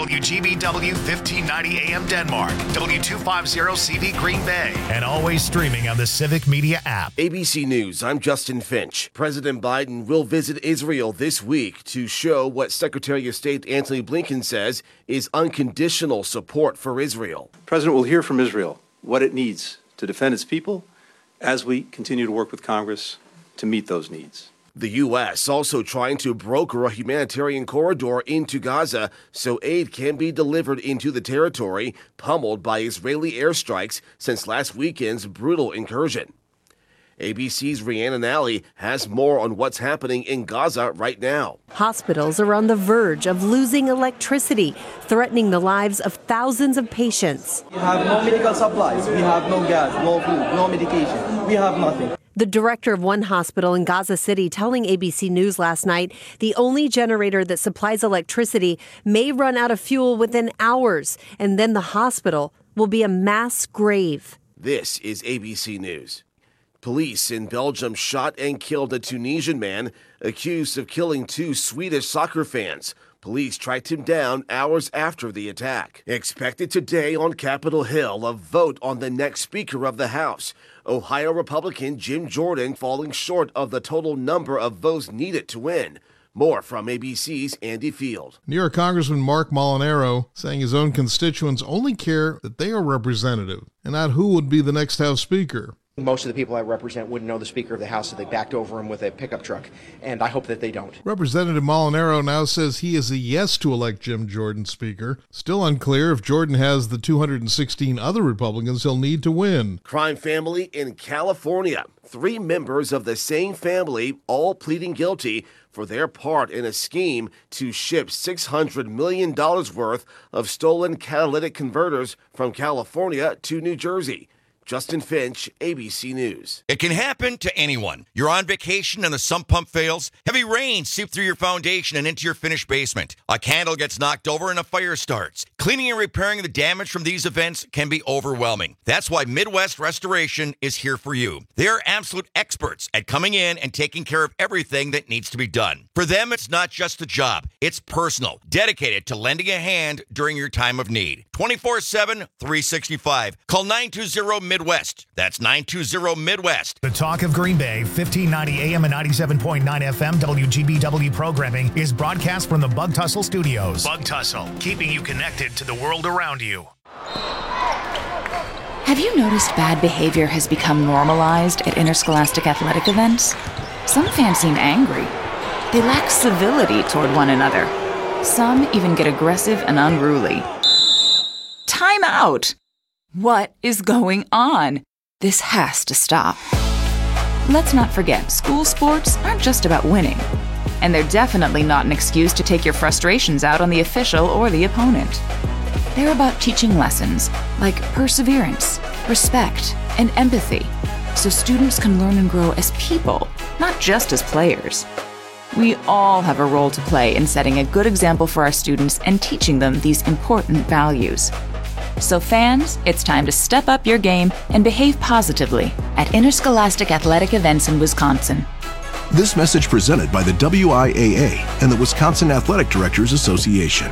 WGBW 1590 AM Denmark, W250CV Green Bay, and always streaming on the Civic Media app. ABC News, I'm Justin Finch. President Biden will visit Israel this week to show what Secretary of State Antony Blinken says is unconditional support for Israel. The President will hear from Israel what it needs to defend its people as we continue to work with Congress to meet those needs. The U.S. also trying to broker a humanitarian corridor into Gaza so aid can be delivered into the territory pummeled by Israeli airstrikes since last weekend's brutal incursion. ABC's Rhiannon Alley has more on what's happening in Gaza right now. Hospitals are on the verge of losing electricity, threatening the lives of thousands of patients. We have no medical supplies, we have no gas, no food, no medication, we have nothing. The director of one hospital in Gaza City telling ABC News last night the only generator that supplies electricity may run out of fuel within hours, and then the hospital will be a mass grave. This is ABC News. Police in Belgium shot and killed a Tunisian man accused of killing two Swedish soccer fans. Police tracked him down hours after the attack. Expected today on Capitol Hill, a vote on the next Speaker of the House. Ohio Republican Jim Jordan falling short of the total number of votes needed to win. More from ABC's Andy Field. New York Congressman Mark Molinaro saying his own constituents only care that they are representative and not who would be the next House Speaker. Most of the people I represent wouldn't know the Speaker of the House, so they backed over him with a pickup truck, and I hope that they don't. Representative Molinaro now says he is a yes to elect Jim Jordan Speaker. Still unclear if Jordan has the 216 other Republicans he'll need to win. Crime family in California. 3 members of the same family all pleading guilty for their part in a scheme to ship $600 million worth of stolen catalytic converters from California to New Jersey. Justin Finch, ABC News. It can happen to anyone. You're on vacation and the sump pump fails. Heavy rain seep through your foundation and into your finished basement. A candle gets knocked over and a fire starts. Cleaning and repairing the damage from these events can be overwhelming. That's why Midwest Restoration is here for you. They're absolute experts at coming in and taking care of everything that needs to be done. For them, it's not just a job. It's personal, dedicated to lending a hand during your time of need. 24/7, 365. Call 920-MIDWEST. That's 920-MIDWEST. The Talk of Green Bay, 1590 AM and 97.9 FM WGBW programming is broadcast from the Bug Tussle Studios. Bug Tussle, keeping you connected to the world around you. Have you noticed bad behavior has become normalized at interscholastic athletic events? Some fans seem angry. They lack civility toward one another. Some even get aggressive and unruly. Time out! What is going on? This has to stop. Let's not forget, school sports aren't just about winning. And they're definitely not an excuse to take your frustrations out on the official or the opponent. They're about teaching lessons like perseverance, respect, and empathy, so students can learn and grow as people, not just as players. We all have a role to play in setting a good example for our students and teaching them these important values. So fans, it's time to step up your game and behave positively at interscholastic athletic events in Wisconsin. This message presented by the WIAA and the Wisconsin Athletic Directors Association.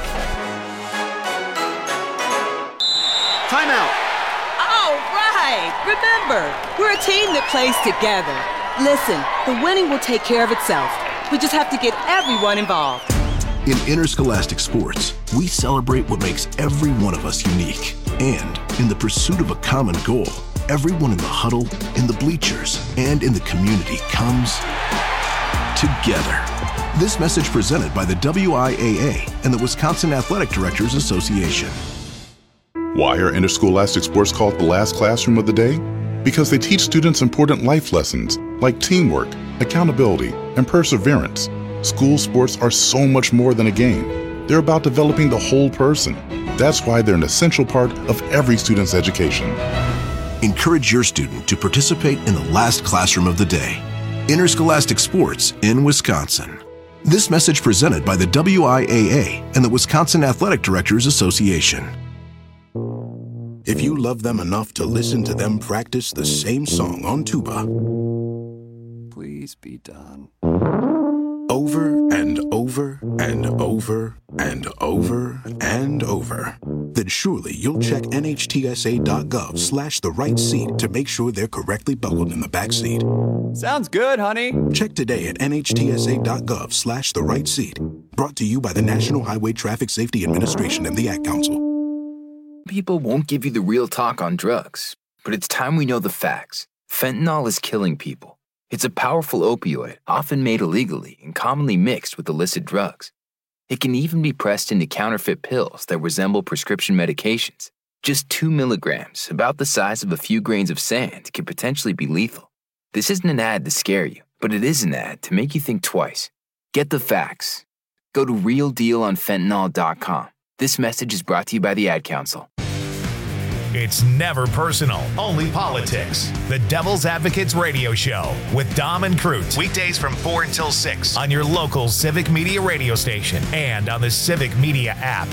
Timeout. All right. Remember, we're a team that plays together. Listen, the winning will take care of itself. We just have to get everyone involved. In interscholastic sports, we celebrate what makes every one of us unique. And in the pursuit of a common goal, everyone in the huddle, in the bleachers, and in the community comes together. This message presented by the WIAA and the Wisconsin Athletic Directors Association. Why are interscholastic sports called the last classroom of the day? Because they teach students important life lessons like teamwork, accountability, and perseverance. School sports are so much more than a game. They're about developing the whole person. That's why they're an essential part of every student's education. Encourage your student to participate in the last classroom of the day. Interscholastic sports in Wisconsin. This message presented by the WIAA and the Wisconsin Athletic Directors Association. If you love them enough to listen to them practice the same song on tuba, please be done. over and over and over and over and over, then surely you'll check NHTSA.gov/the-right-seat to make sure they're correctly buckled in the back seat. Sounds good, honey. Check today at NHTSA.gov/the-right-seat. Brought to you by the National Highway Traffic Safety Administration and the Ad Council. People won't give you the real talk on drugs, but it's time we know the facts. Fentanyl is killing people. It's a powerful opioid, often made illegally and commonly mixed with illicit drugs. It can even be pressed into counterfeit pills that resemble prescription medications. Just 2 milligrams, about the size of a few grains of sand, can potentially be lethal. This isn't an ad to scare you, but it is an ad to make you think twice. Get the facts. Go to realdealonfentanyl.com. This message is brought to you by the Ad Council. It's never personal, only politics. The Devil's Advocates Radio Show with Dom and Crute. Weekdays from 4 until 6 on your local Civic Media radio station and on the Civic Media app.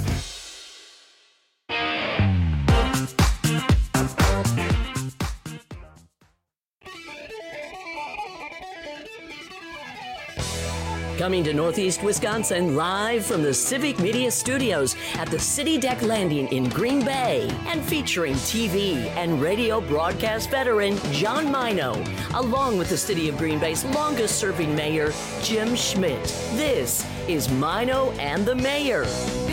Coming to Northeast Wisconsin live from the Civic Media Studios at the City Deck Landing in Green Bay and featuring TV and radio broadcast veteran John Mino, along with the City of Green Bay's longest serving mayor, Jim Schmidt. This is Mino and the Mayor.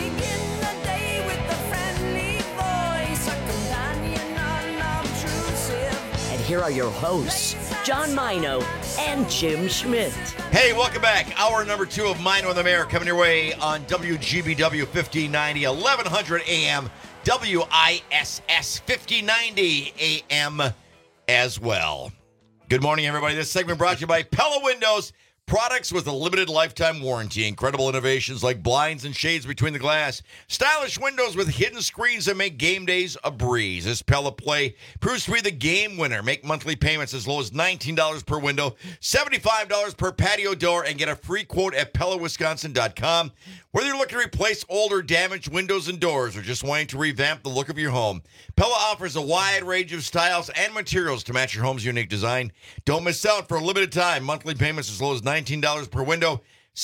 And here are your hosts, John Mino and Jim Schmidt. Hey, welcome back. Hour number 2 of Mino and the Mayor coming your way on WGBW 1590, 1100 AM, WISS 1590 AM as well. Good morning, everybody. This segment brought to you by Pella Windows. Products with a limited lifetime warranty. Incredible innovations like blinds and shades between the glass. Stylish windows with hidden screens that make game days a breeze. This Pella Play proves to be the game winner. Make monthly payments as low as $19 per window, $75 per patio door, and get a free quote at PellaWisconsin.com. Whether you're looking to replace old or damaged windows and doors or just wanting to revamp the look of your home, Pella offers a wide range of styles and materials to match your home's unique design. Don't miss out. For a limited time, monthly payments as low as $19 per window,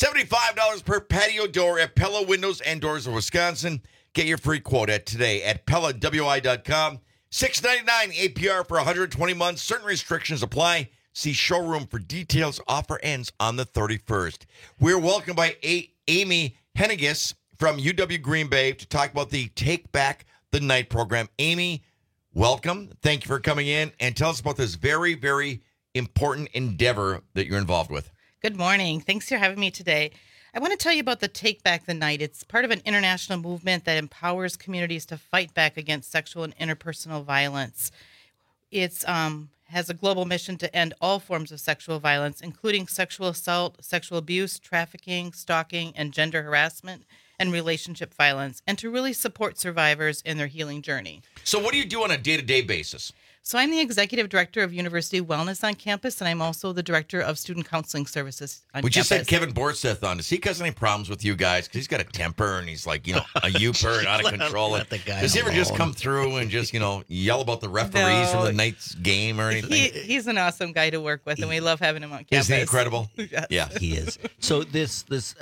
$75 per patio door at Pella Windows and Doors of Wisconsin. Get your free quote today at PellaWI.com. $6.99 APR for 120 months. Certain restrictions apply. See showroom for details. Offer ends on the 31st. We're welcomed by Amy Henniges from UW Green Bay to talk about the Take Back the Night program. Amy, welcome. Thank you for coming in and tell us about this very, very important endeavor that you're involved with. Good morning. Thanks for having me today. I want to tell you about the Take Back the Night. It's part of an international movement that empowers communities to fight back against sexual and interpersonal violence. It's has a global mission to end all forms of sexual violence, including sexual assault, sexual abuse, trafficking, stalking, and gender harassment, and relationship violence, and to really support survivors in their healing journey. So what do you do on a day-to-day basis? So I'm the executive director of University Wellness on campus, and I'm also the director of student counseling services on campus. We just had Kevin Borseth on. Does he cause any problems with you guys? Because he's got a temper and he's like, a youper and out of control. Does he ever just come through and just, yell about the referees from the night's game or anything? He's an awesome guy to work with, and we love having him on campus. Isn't he incredible? Yes. Yeah, he is. So this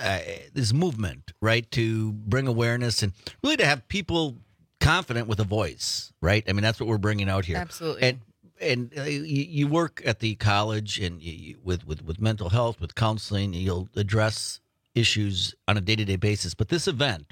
movement, right, to bring awareness and really to have people confident with a voice, right? I mean, that's what we're bringing out here. Absolutely. And you work at the college and with mental health, with counseling, you'll address issues on a day-to-day basis. But this event,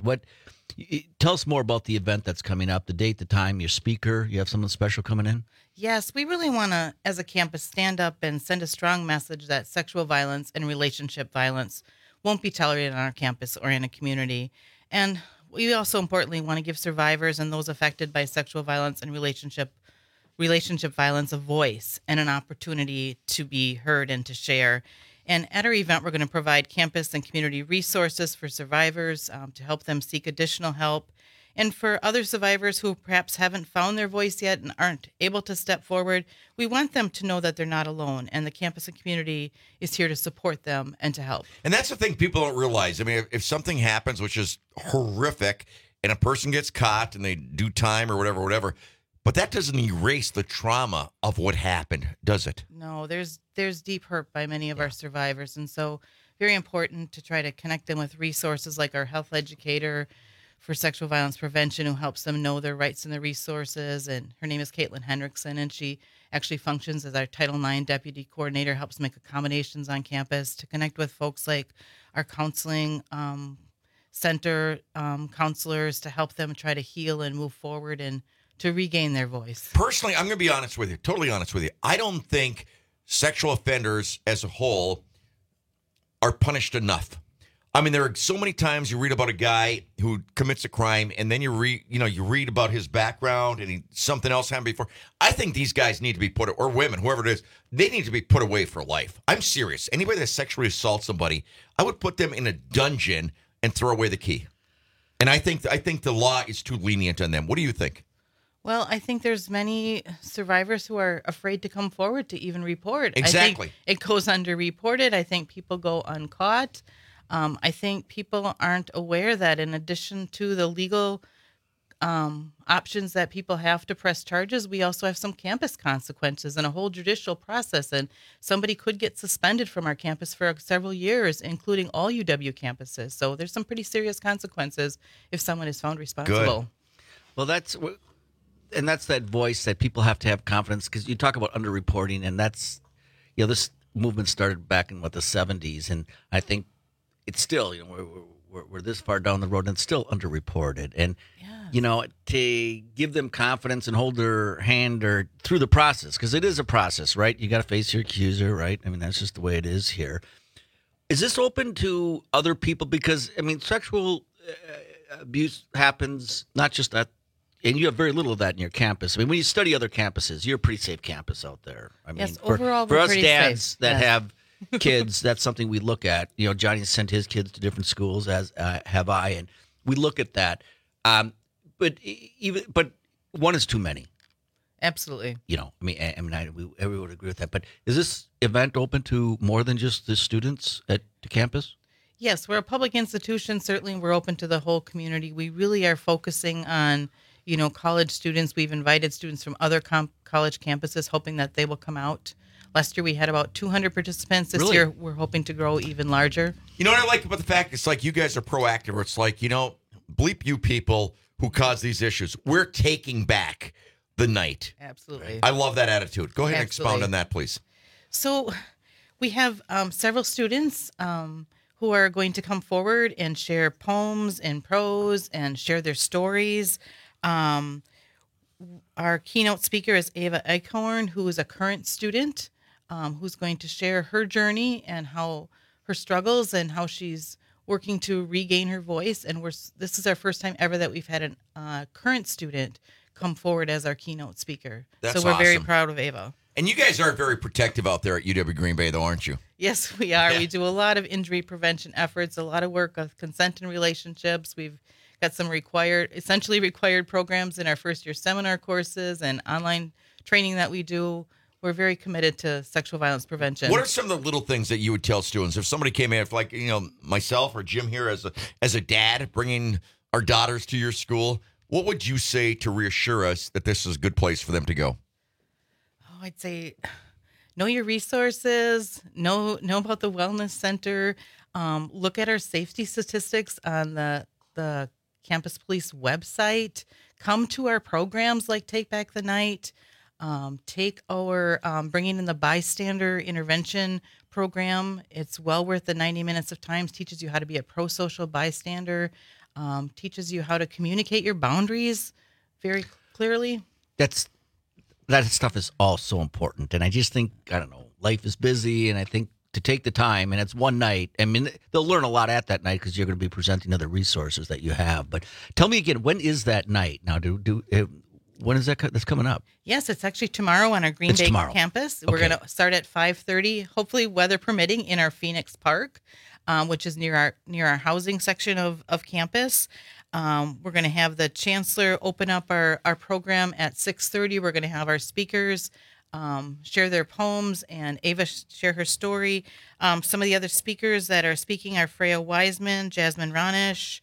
tell us more about the event that's coming up, the date, the time, your speaker. You have something special coming in? Yes, we really want to, as a campus, stand up and send a strong message that sexual violence and relationship violence won't be tolerated on our campus or in a community. And we also importantly want to give survivors and those affected by sexual violence and relationship violence a voice and an opportunity to be heard and to share. And at our event, we're going to provide campus and community resources for survivors to help them seek additional help. And for other survivors who perhaps haven't found their voice yet and aren't able to step forward, we want them to know that they're not alone. And the campus and community is here to support them and to help. And that's the thing people don't realize. I mean, if something happens, which is horrific, and a person gets caught and they do time or whatever, but that doesn't erase the trauma of what happened, does it? No, there's deep hurt by many of our survivors. And so very important to try to connect them with resources like our health educator for sexual violence prevention, who helps them know their rights and their resources. And her name is Caitlin Hendrickson, and she actually functions as our Title IX deputy coordinator, helps make accommodations on campus to connect with folks like our counseling center counselors to help them try to heal and move forward and to regain their voice. Personally, I'm going to be honest with you, totally honest with you. I don't think sexual offenders as a whole are punished enough. I mean, there are so many times you read about a guy who commits a crime, and then you read about his background and something else happened before. I think these guys need to be put, or women, whoever it is, they need to be put away for life. I'm serious. Anybody that sexually assaults somebody, I would put them in a dungeon and throw away the key. And I think the law is too lenient on them. What do you think? Well, I think there's many survivors who are afraid to come forward to even report. Exactly. I think it goes underreported. I think people go uncaught. I think people aren't aware that in addition to the legal options that people have to press charges, we also have some campus consequences and a whole judicial process. And somebody could get suspended from our campus for several years, including all UW campuses. So there's some pretty serious consequences if someone is found responsible. Good. Well, that's that voice that people have to have confidence, because you talk about underreporting, and that's, this movement started back in the 70s, and I think it's still, we're this far down the road and it's still underreported. And, to give them confidence and hold their hand or through the process, because it is a process, right? You got to face your accuser, right? I mean, that's just the way it is here. Is this open to other people? Because, sexual abuse happens not just at, and you have very little of that in your campus. I mean, when you study other campuses, you're a pretty safe campus out there. I mean, yes, overall, for we're us pretty dads safe. that Yes. have kids, that's something we look at. Johnny sent his kids to different schools, as have I, and we look at that. But one is too many. Absolutely. Everyone would agree with that. But is this event open to more than just the students at the campus? Yes, we're a public institution. Certainly, we're open to the whole community. We really are focusing on, college students. We've invited students from other college campuses, hoping that they will come out. Last year, we had about 200 participants. This Really? year, we're hoping to grow even larger. You know what I like about the fact? It's like you guys are proactive. It's like, bleep you people who cause these issues. We're taking back the night. Absolutely. I love that attitude. Go ahead and Absolutely. expound on that, please. So we have several students who are going to come forward and share poems and prose and share their stories. Our keynote speaker is Ava Eichhorn, who is a current student who's going to share her journey and how her struggles and how she's working to regain her voice. And this is our first time ever that we've had a current student come forward as our keynote speaker. That's so we're very awesome. proud of Ava. And you guys are very protective out there at UW Green Bay, though, aren't you? Yes, we are. Yeah. We do a lot of injury prevention efforts, a lot of work with consent and relationships. We've got some essentially required programs in our first year seminar courses and online training that we do. We're very committed to sexual violence prevention. What are some of the little things that you would tell students if somebody came in, if like, myself or Jim here as a dad bringing our daughters to your school, what would you say to reassure us that this is a good place for them to go? Oh, I'd say know your resources, know about the wellness center, look at our safety statistics on the Campus Police website, come to our programs like Take Back the Night, take our Bringing in the Bystander intervention program. It's well worth the 90 minutes of time. Teaches you how to be a pro-social bystander, teaches you how to communicate your boundaries very clearly. That stuff is all so important. And I just think, life is busy, and I think to take the time, and it's one night. I mean, they'll learn a lot at that night because you're going to be presenting other resources that you have. But tell me again, when is that night? Now, when is that's coming up? Yes, it's actually tomorrow on our Green Bay campus. We're Okay. going to start at 5:30, hopefully weather permitting, in our Phoenix Park, which is near our housing section of campus. We're going to have the chancellor open up our program at 6:30. We're going to have our speakers share their poems and Ava share her story. Some of the other speakers that are speaking are Freya Wiseman, Jasmine Ronish,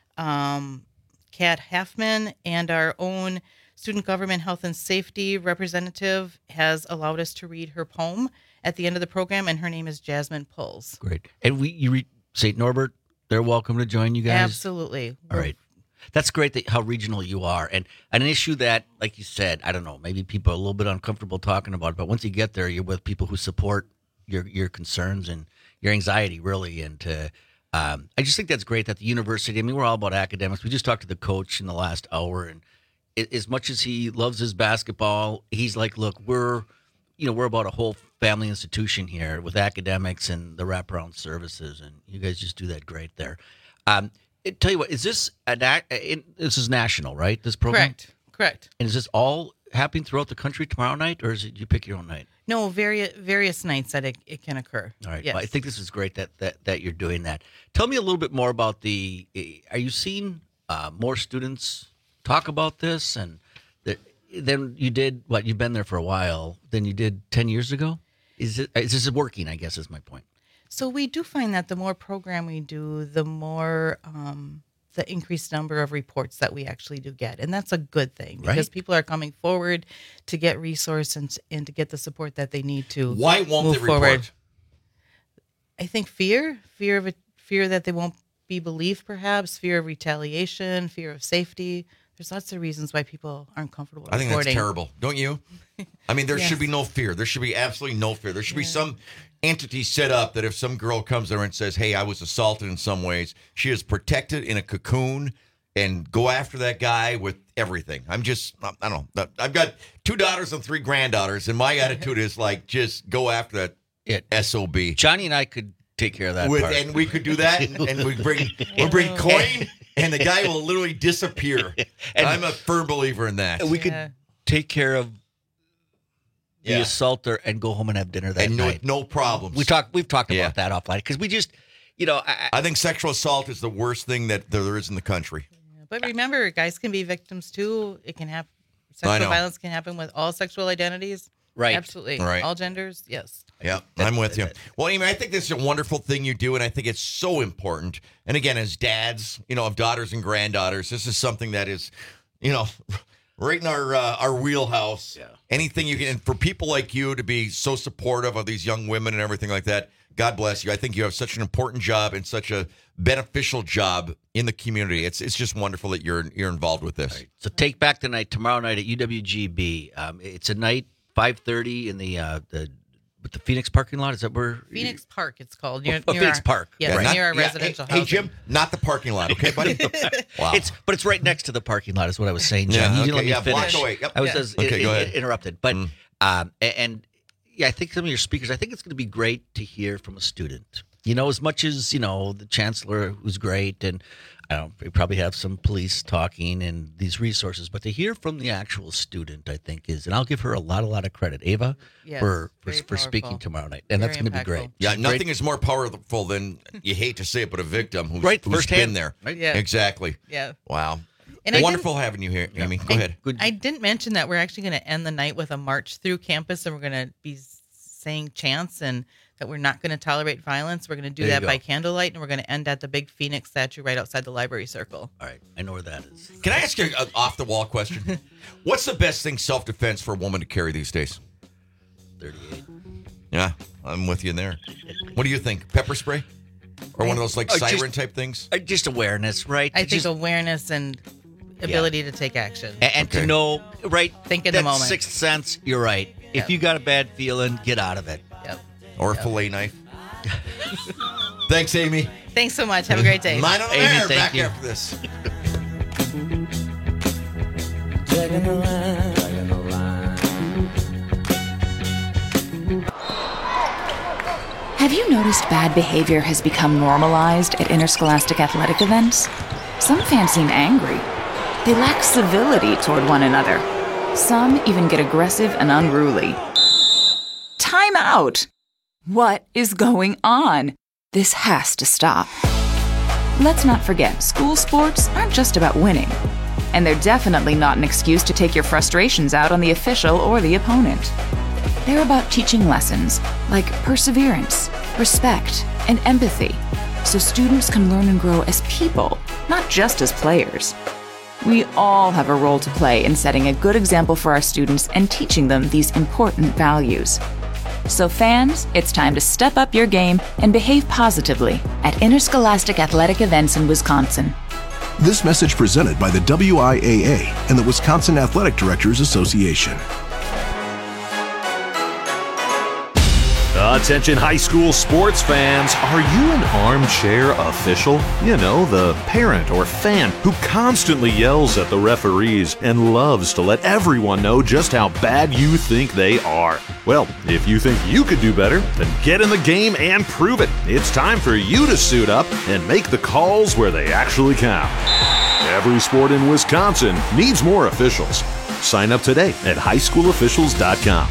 Kat Halfman, and our own Student Government Health and Safety representative has allowed us to read her poem at the end of the program, and her name is Jasmine Pulls. Great. And St. Norbert, they're welcome to join you guys? Absolutely. All right. That's great how regional you are. And an issue that, like you said, I don't know, maybe people are a little bit uncomfortable talking about it, but once you get there, you're with people who support your concerns and your anxiety, really. And I just think that's great that the university, I mean, we're all about academics. We just talked to the coach in the last hour, and as much as he loves his basketball, he's like, look, we're about a whole family institution here with academics and the wraparound services, and you guys just do that great there. Tell you what, is this this is national, right? This program? Correct. And is this all happening throughout the country tomorrow night, or is it you pick your own night? No, various nights that it can occur. All right. Yes. Well, I think this is great that you're doing that. Tell me a little bit more about are you seeing more students talk about this than you did, you've been there for a while, than you did 10 years ago? Is this working, I guess is my point. So we do find that the more program we do, the more the increased number of reports that we actually do get. And that's a good thing because people are coming forward to get resources and to get the support that they need to Why won't move they report? forward. I think fear that they won't be believed, perhaps, fear of retaliation, fear of safety. There's lots of reasons why people aren't comfortable I think reporting. that's terrible. Don't you? I mean, there should be no fear. There should be absolutely no fear. There should be some entity set up that if some girl comes there and says, hey, I was assaulted in some ways, she is protected in a cocoon and go after that guy with everything. I don't know. I've got 2 daughters and 3 granddaughters, and my attitude is like, just go after that SOB. Johnny and I could take care of that part. And we could do that, and we'll bring coin, and the guy will literally disappear. And I'm a firm believer in that. And we could take care of the assaulter and go home and have dinner that night. No problems. We've talked about that offline because we just, I think sexual assault is the worst thing that there is in the country. But remember, guys can be victims too. It can happen. Sexual violence can happen with all sexual identities. Right. Absolutely. Right. All genders. Yes. Yeah, I'm with you. Well, I think this is a wonderful thing you do, and I think it's so important. And again, as dads, of daughters and granddaughters, this is something that is, right in our wheelhouse. Yeah. Anything you can, and for people like you to be so supportive of these young women and everything like that, God bless you. I think you have such an important job and such a beneficial job in the community. It's just wonderful that you're involved with this. Right. So take back the night tomorrow night at UWGB. It's a night 5:30 in the Phoenix parking lot. Is that where Phoenix Park? It's called near Phoenix Park. Yes, near our residential housing. Hey Jim, not the parking lot, okay, buddy? Wow. But it's right next to the parking lot. Is what I was saying, John. You didn't let me finish. Block away. Yep. I was go ahead. Interrupted, but I think some of your speakers. I think it's going to be great to hear from a student. As much as the chancellor, who's great, and we probably have some police talking and these resources, but to hear from the actual student, I think is, and I'll give her a lot of credit, Ava, for speaking tomorrow night, and that's going to be great. Yeah, nothing is more powerful than, you hate to say it, but a victim who's been there. Right? Yeah, exactly. Yeah, wow. And wonderful having you here, Amy. Go ahead. I didn't mention that we're actually going to end the night with a march through campus, and we're going to be saying chants and that we're not going to tolerate violence. We're going to do that by candlelight, and we're going to end at the big Phoenix statue right outside the library circle. All right. I know where that is. Can I ask you an off-the-wall question? What's the best thing self-defense for a woman to carry these days? 38. Yeah, I'm with you in there. What do you think? Pepper spray? Or one of those siren-type things? Just awareness, right? I think awareness and ability to take action. And to know, right? Think in the moment. Sixth sense, you're right. If you got a bad feeling, get out of it. Yep. Or a fillet knife. Thanks, Amy. Thanks so much. Have a great day. Mine on the Amy, air. thank Back you. after this. Have you noticed bad behavior has become normalized at interscholastic athletic events? Some fans seem angry. They lack civility toward one another. Some even get aggressive and unruly. Time out! What is going on? This has to stop. Let's not forget, school sports aren't just about winning. And they're definitely not an excuse to take your frustrations out on the official or the opponent. They're about teaching lessons like perseverance, respect, and empathy, so students can learn and grow as people, not just as players. We all have a role to play in setting a good example for our students and teaching them these important values. So fans, it's time to step up your game and behave positively at Interscholastic Athletic Events in Wisconsin. This message presented by the WIAA and the Wisconsin Athletic Directors Association. Attention high school sports fans, are you an armchair official? You know, the parent or fan who constantly yells at the referees and loves to let everyone know just how bad you think they are. Well, if you think you could do better, then get in the game and prove it. It's time for you to suit up and make the calls where they actually count. Every sport in Wisconsin needs more officials. Sign up today at highschoolofficials.com.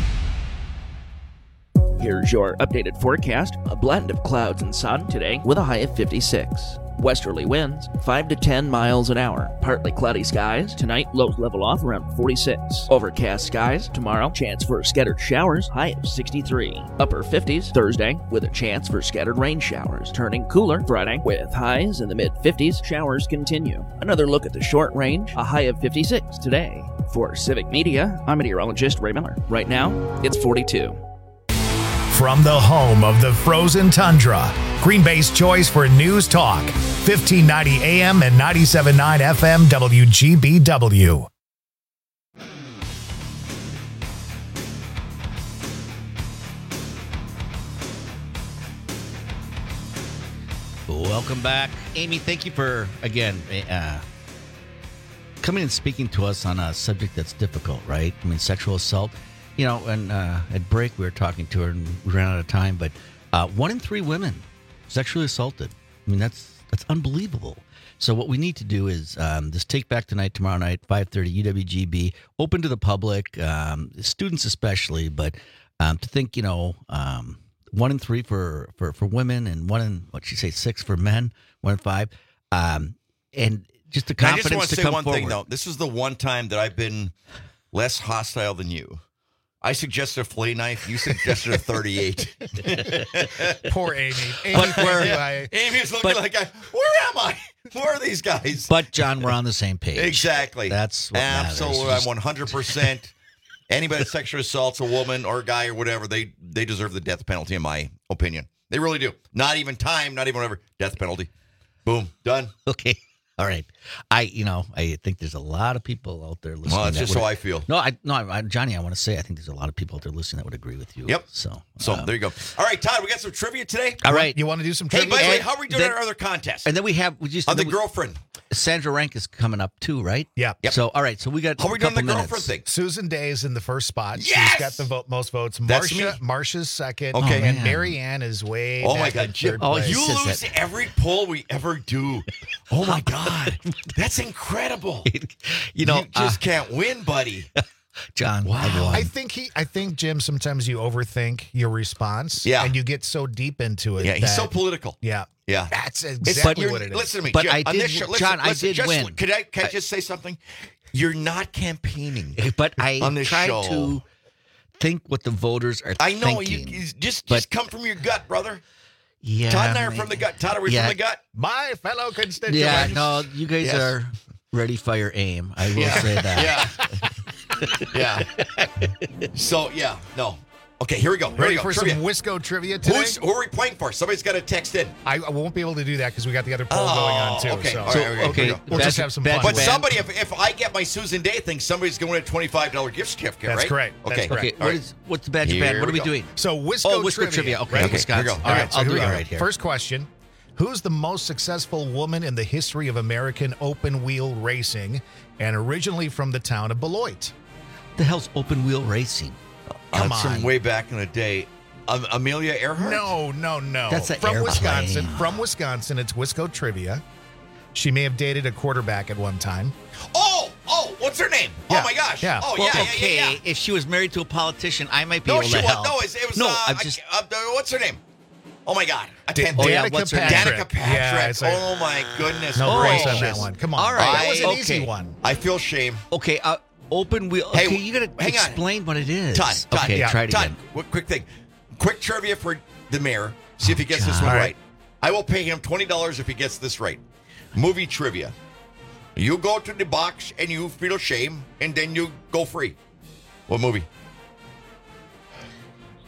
Here's your updated forecast. A blend of clouds and sun today with a high of 56. Westerly winds 5 to 10 miles an hour. Partly cloudy skies. Tonight, lows level off around 46. Overcast skies. Tomorrow, chance for scattered showers. High of 63. Upper 50s Thursday with a chance for scattered rain showers. Turning cooler Friday with highs in the mid-50s. Showers continue. Another look at the short range. A high of 56 today. For Civic Media, I'm meteorologist Ray Miller. Right now, it's 42. From the home of the frozen tundra, Green Bay's choice for news talk, 1590 AM and 97.9 FM WGBW. Welcome back. Amy, thank you for, again, coming and speaking to us on a subject that's difficult, right? I mean, sexual assault. You know, and at break we were talking to her and we ran out of time, but 1 in 3 women sexually assaulted. I mean, that's unbelievable. So what we need to do is this Take Back Tonight, tomorrow night, 5:30, UWGB, open to the public, students especially, but to think, 1 in 3 for women and 1 in, 6 for men, 1 in 5. And just the confidence to come forward. I just want to say one thing, though. This is the one time that I've been less hostile than you. I suggested a fillet knife. You suggested a 38. Poor Amy. Amy's looking like, where am I? Where are these guys? But, John, we're on the same page. Exactly. That's what absolutely. matters. I'm 100%. Anybody that sexually assaults a woman or a guy or whatever, they deserve the death penalty, in my opinion. They really do. Not even time, not even whatever. Death penalty. Boom. Done. Okay. All right. I think there's a lot of people out there listening. Well, that's just how I feel. Johnny, I want to say, I think there's a lot of people out there listening that would agree with you. Yep. So there you go. All right, Todd, we got some trivia today. All right. You want to do some trivia? Hey, by the way, how are we doing our other contests? And then we have the girlfriend. Sandra Rank is coming up too, right? Yeah. Yep. So, all right. So we got how are we doing the girlfriend thing? Susan Day is in the first spot. Yes! She's got the most votes. Marcia's second. Okay. And Mary Ann is way Oh, my back God. in third place. You lose every poll we ever do. Oh, my God. That's incredible. You just can't win, buddy. John, wow. I think Jim, sometimes you overthink your response. Yeah. And you get so deep into it. Yeah, he's so political. Yeah. Yeah. That's exactly what it is. Listen to me. But Jim, I did win. Can I just say something? You're not campaigning. But I on this tried show. to think what the voters are I know. thinking. You just come from your gut, brother. Yeah. Todd and I are from the gut. Todd, are we from the gut? My fellow constituents. Yeah, no, you guys are ready, fire, aim. I will say that. Yeah. So, no. Okay, here we go. Ready for some Wisco trivia today? Who are we playing for? Somebody's got to text in. I won't be able to do that because we got the other poll going on, too. Okay. So, Okay. We'll just have some fun. But somebody, if I get my Susan Day thing, somebody's going to win a $25 gift certificate, right? That's correct. Okay. What's the Badger Band? What are we doing? So, Wisco trivia. Okay, right? Wisconsin. Here we go. All right, so I'll do it go. right here. First question. Who's the most successful woman in the history of American open-wheel racing and originally from the town of Beloit? The hell's open wheel racing? Come on. From way back in the day. Amelia Earhart? No. That's an from airplane. Wisconsin. From Wisconsin, it's Wisco trivia. She may have dated a quarterback at one time. Oh, what's her name? Yeah. Oh my gosh. Yeah. Oh, Well, yeah. okay, if she was married to a politician, I might be No, able she to help. was. It was. What's her name? Oh my God. I can't think. Danica Patrick. Danica Patrick. Oh my goodness. No grace on gracious. that one. Come on. All right. That was an easy one. I feel shame. Okay, open wheel. Hey, Okay, you got to explain what it is. Todd, okay, try it again. Quick thing. Quick trivia for the mayor. See if he gets this one right. I will pay him $20 if he gets this right. Movie trivia. You go to the box and you feel shame, and then you go free. What movie?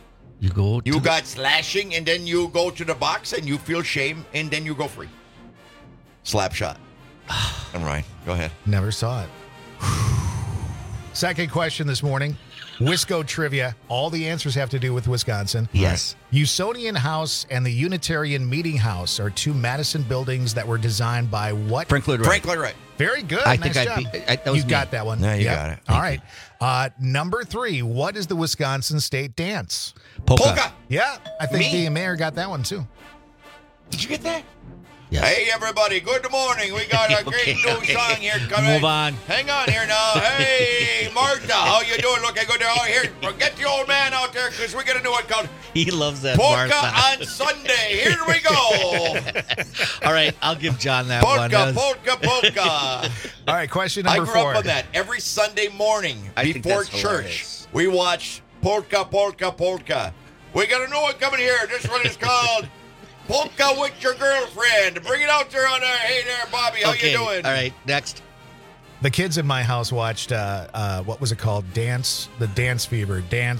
You got slashing, and then you go to the box, and you feel shame, and then you go free. Slap shot. All right, go ahead. Never saw it. Second question this morning. Wisco trivia. All the answers have to do with Wisconsin. Yes. Usonian House and the Unitarian Meeting House are two Madison buildings that were designed by what? Frank Lloyd Wright. Frank Lloyd Wright. Very good. I nice think job. that was you me. got that one. Yeah, you got it. All right. Number 3. What is the Wisconsin state dance? Polka. Yeah. I think Me? the mayor got that one, too. Did you get that? Yes. Hey, everybody. Good morning. We got a great new song here coming. Move on. Hang on here now. Hey, Martha, how you doing? Looking good. Oh, here, get the old man out there because we got a new one called He loves that Polka Martha. on Sunday. Here we go. All right, I'll give John that Polka, one. That was- polka, polka. All right, question I number grew 4. up on that every Sunday morning I think before that's church. hilarious. We watch Polka, polka, polka. We got a new one coming here. This one is called Polka with Your Girlfriend. Bring it out there on there. Hey there, Bobby. How Okay, you doing? all right, next. The kids in my house watched, what was it called? The Dance Fever.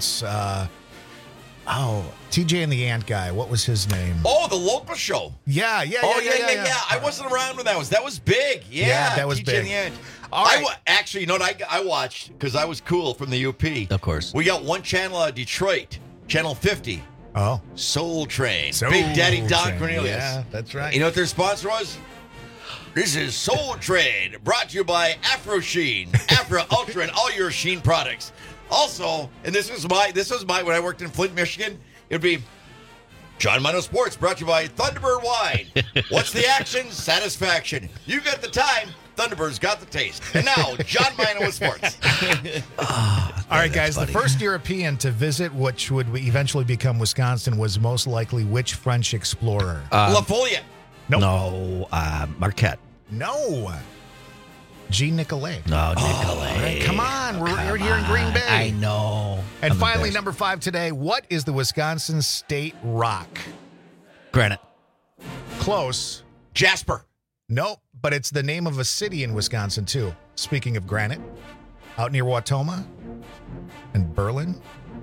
TJ and the Ant Guy. What was his name? Oh, the local show. Yeah. Oh, yeah. I wasn't around when that was. That was big. Yeah, that was TJ big. and the Ant. All right. Actually, you know what I watched because I was cool from the UP. Of course. We got one channel out of Detroit, Channel 50. Oh. Soul Train. Soul Big Daddy Don Train. Cornelius. Yeah, that's right. You know what their sponsor was? This is Soul Train, brought to you by Afro Sheen, Afro Ultra, and all your Sheen products. Also, and this was my when I worked in Flint, Michigan, it'd be John Mino Sports, brought to you by Thunderbird Wine. What's the action? Satisfaction. You got the time. Thunderbird's got the taste. And now, John Mino with sports. All right, guys. The first European to visit, which would eventually become Wisconsin, was most likely which French explorer? La Folie. Nope. No, Marquette. No. Jean Nicolet. No, Nicolet. All right, come on. We're here in Green Bay. I know. And I'm finally, embarrassed. number 5 today. What is the Wisconsin state rock? Granite. Close. Jasper. Nope, but it's the name of a city in Wisconsin, too. Speaking of granite, out near Wautoma and Berlin.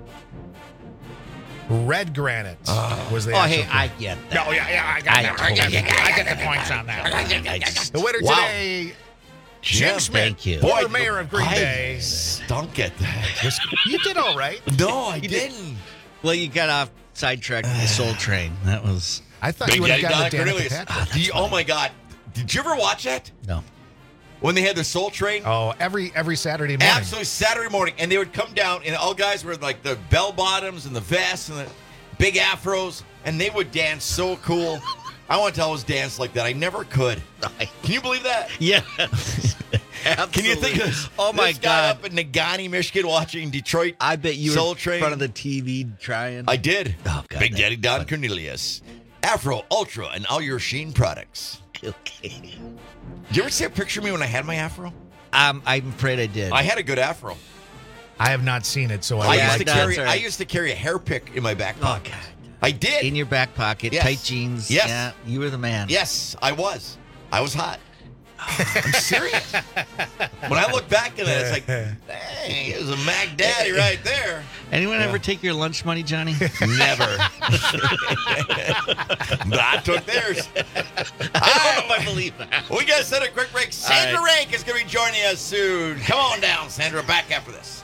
Red granite was the Oh, actual hey, thing. I get that. Oh, yeah, I get the points on that. The winner today, Jim Schmidt, thank you. former mayor of Green Bay. Stunk at that. You did all right. No, I didn't. Well, you got off sidetracked with the Soul Train. That was. I thought Big you would have Daddy gotten Don the Cornelius. Danica Patrick. Oh my God. Did you ever watch that? No. When they had the Soul Train? Oh, every Saturday morning. Absolutely Saturday morning. And they would come down, and all guys were like the bell bottoms and the vests and the big afros, and they would dance so cool. I want to always dance like that. I never could. Can you believe that? Yeah. Can you think of this? Oh, my this guy God. up in Nagani, Michigan, watching Detroit? I bet you Soul were Train. in front of the TV trying. I did. Oh, God, Big that's Daddy Don funny. Cornelius. Afro, Ultra, and all your Sheen products. Okay. Did you ever see a picture of me when I had my afro? I'm afraid I did. I had a good afro. I have not seen it, so I I used would to like carry. that's right. I used to carry a hair pick in my back Oh, pocket. God. I did. In your back pocket, Yes. tight jeans. Yes. Yeah, you were the man. Yes, I was. I was hot. I'm serious. When I look back at it, it's like, dang, it was a Mac Daddy right there. Anyone ever take your lunch money, Johnny? Never. But I took theirs. I don't know if I believe that. We got to set a quick break. Sandra All right. Rank is going to be joining us soon. Come on down, Sandra. Back after this.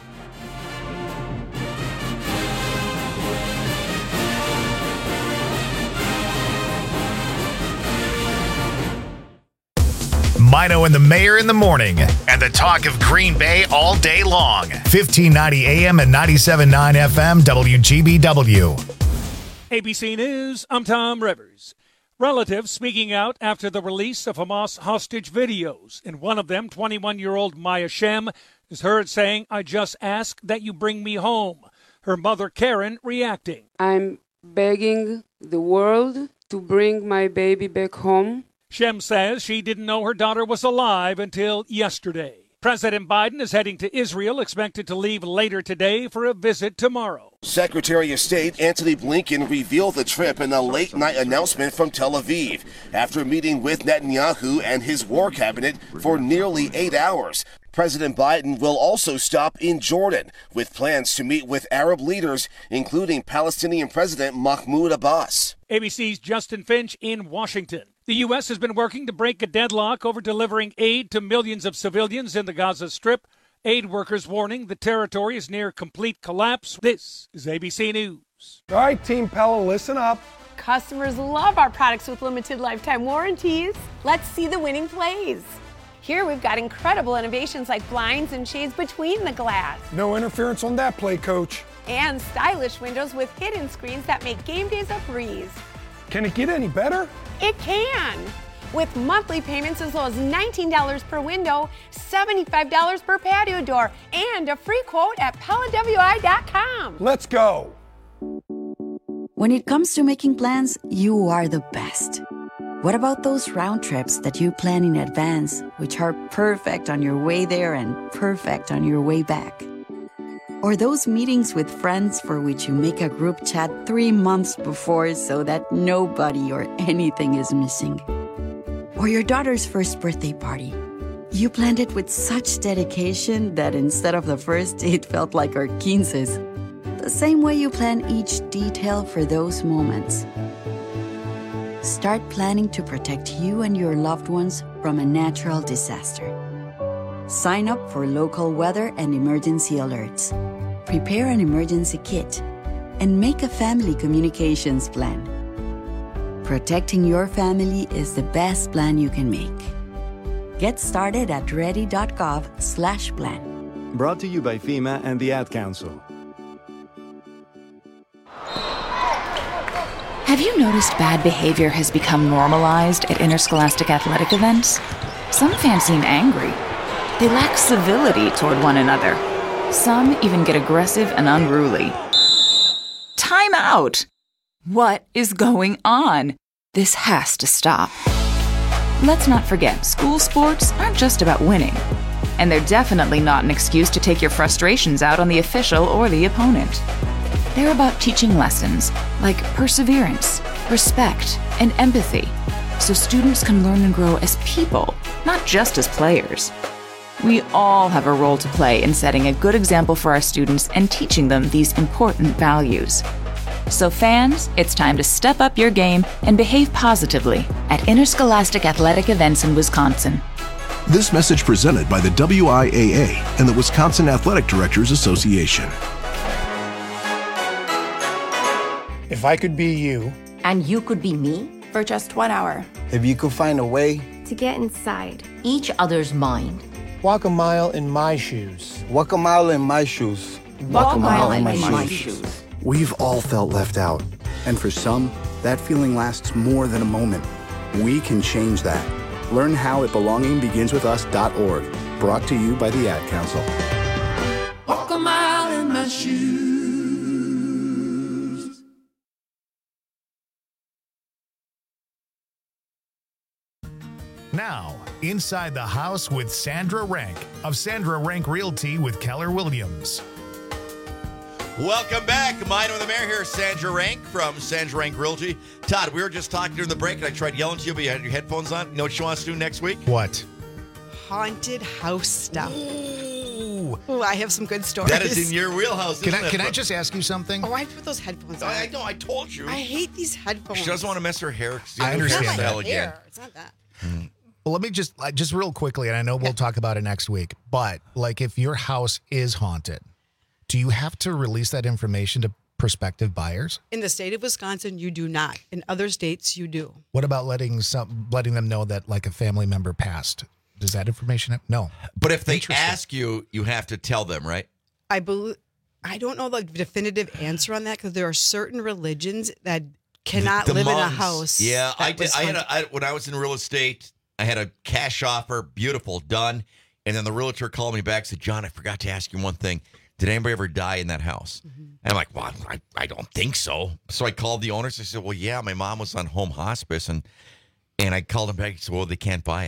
Mino and the Mayor in the morning, and the talk of Green Bay all day long. 1590 AM and 97.9 FM, WGBW. ABC News, I'm Tom Rivers. Relatives speaking out after the release of Hamas hostage videos. In one of them, 21-year-old Maya Shem is heard saying, "I just ask that you bring me home." Her mother, Karen, reacting. I'm begging the world to bring my baby back home. Shem says she didn't know her daughter was alive until yesterday. President Biden is heading to Israel, expected to leave later today for a visit tomorrow. Secretary of State Antony Blinken revealed the trip in a late-night announcement from Tel Aviv after meeting with Netanyahu and his war cabinet for nearly 8 hours. President Biden will also stop in Jordan with plans to meet with Arab leaders, including Palestinian President Mahmoud Abbas. ABC's Justin Finch in Washington. The U.S. has been working to break a deadlock over delivering aid to millions of civilians in the Gaza Strip. Aid workers warning the territory is near complete collapse. This is ABC News. All right, Team Pella, listen up. Customers love our products with limited lifetime warranties. Let's see the winning plays. Here we've got incredible innovations like blinds and shades between the glass. No interference on that play, Coach. And stylish windows with hidden screens that make game days a breeze. Can it get any better? It can. With monthly payments as low as $19 per window, $75 per patio door, and a free quote at PellaWI.com. Let's go. When it comes to making plans, you are the best. What about those round trips that you plan in advance, which are perfect on your way there and perfect on your way back? Or those meetings with friends for which you make a group chat 3 months before so that nobody or anything is missing? Or your daughter's first birthday party. You planned it with such dedication that instead of the first, it felt like our 15's. The same way you plan each detail for those moments. Start planning to protect you and your loved ones from a natural disaster. Sign up for local weather and emergency alerts. Prepare an emergency kit. And make a family communications plan. Protecting your family is the best plan you can make. Get started at ready.gov/plan. Brought to you by FEMA and the Ad Council. Have you noticed bad behavior has become normalized at interscholastic athletic events? Some fans seem angry. They lack civility toward one another. Some even get aggressive and unruly. Time out! What is going on? This has to stop. Let's not forget, school sports aren't just about winning. And they're definitely not an excuse to take your frustrations out on the official or the opponent. They're about teaching lessons like perseverance, respect, and empathy, so students can learn and grow as people, not just as players. We all have a role to play in setting a good example for our students and teaching them these important values. So fans, it's time to step up your game and behave positively at interscholastic athletic events in Wisconsin. This message presented by the WIAA and the Wisconsin Athletic Directors Association. If I could be you. And you could be me for just 1 hour. If you could find a way to get inside each other's mind. Walk a mile in my shoes. Walk a mile in my shoes. Walk a mile in my shoes. We've all felt left out. And for some, that feeling lasts more than a moment. We can change that. Learn how at belongingbeginswithus.org. Brought to you by the Ad Council. Walk a mile in my shoes. Now, inside the house with Sandra Rank of Sandra Rank Realty with Keller Williams. Welcome back. Mine with the mayor here, Sandra Rank from Sandra Rank Realty. Todd, we were just talking during the break, and I tried yelling to you, but you had your headphones on. You know what she wants to do next week? What? Haunted house stuff. Ooh, I have some good stories. That is in your wheelhouse. Can I just ask you something? Oh, I put those headphones on. I know. I told you. I hate these headphones. She doesn't want to mess her hair. I understand it's not that. my hair. It's not that. Well, let me just real quickly, and I know we'll talk about it next week, but like if your house is haunted, do you have to release that information to prospective buyers? In the state of Wisconsin, you do not. In other states, you do. What about letting them know that like a family member passed? Does that information? No. But if they ask you, you have to tell them, right? I don't know the definitive answer on that because there are certain religions that cannot live in a house. Yeah, I did. When I was in real estate, I had a cash offer, beautiful, done. And then the realtor called me back and said, John, I forgot to ask you one thing. Did anybody ever die in that house? Mm-hmm. And I'm like, well, I don't think so. So I called the owners. I said, well, yeah, my mom was on home hospice. And I called them back. He said, well, they can't buy it.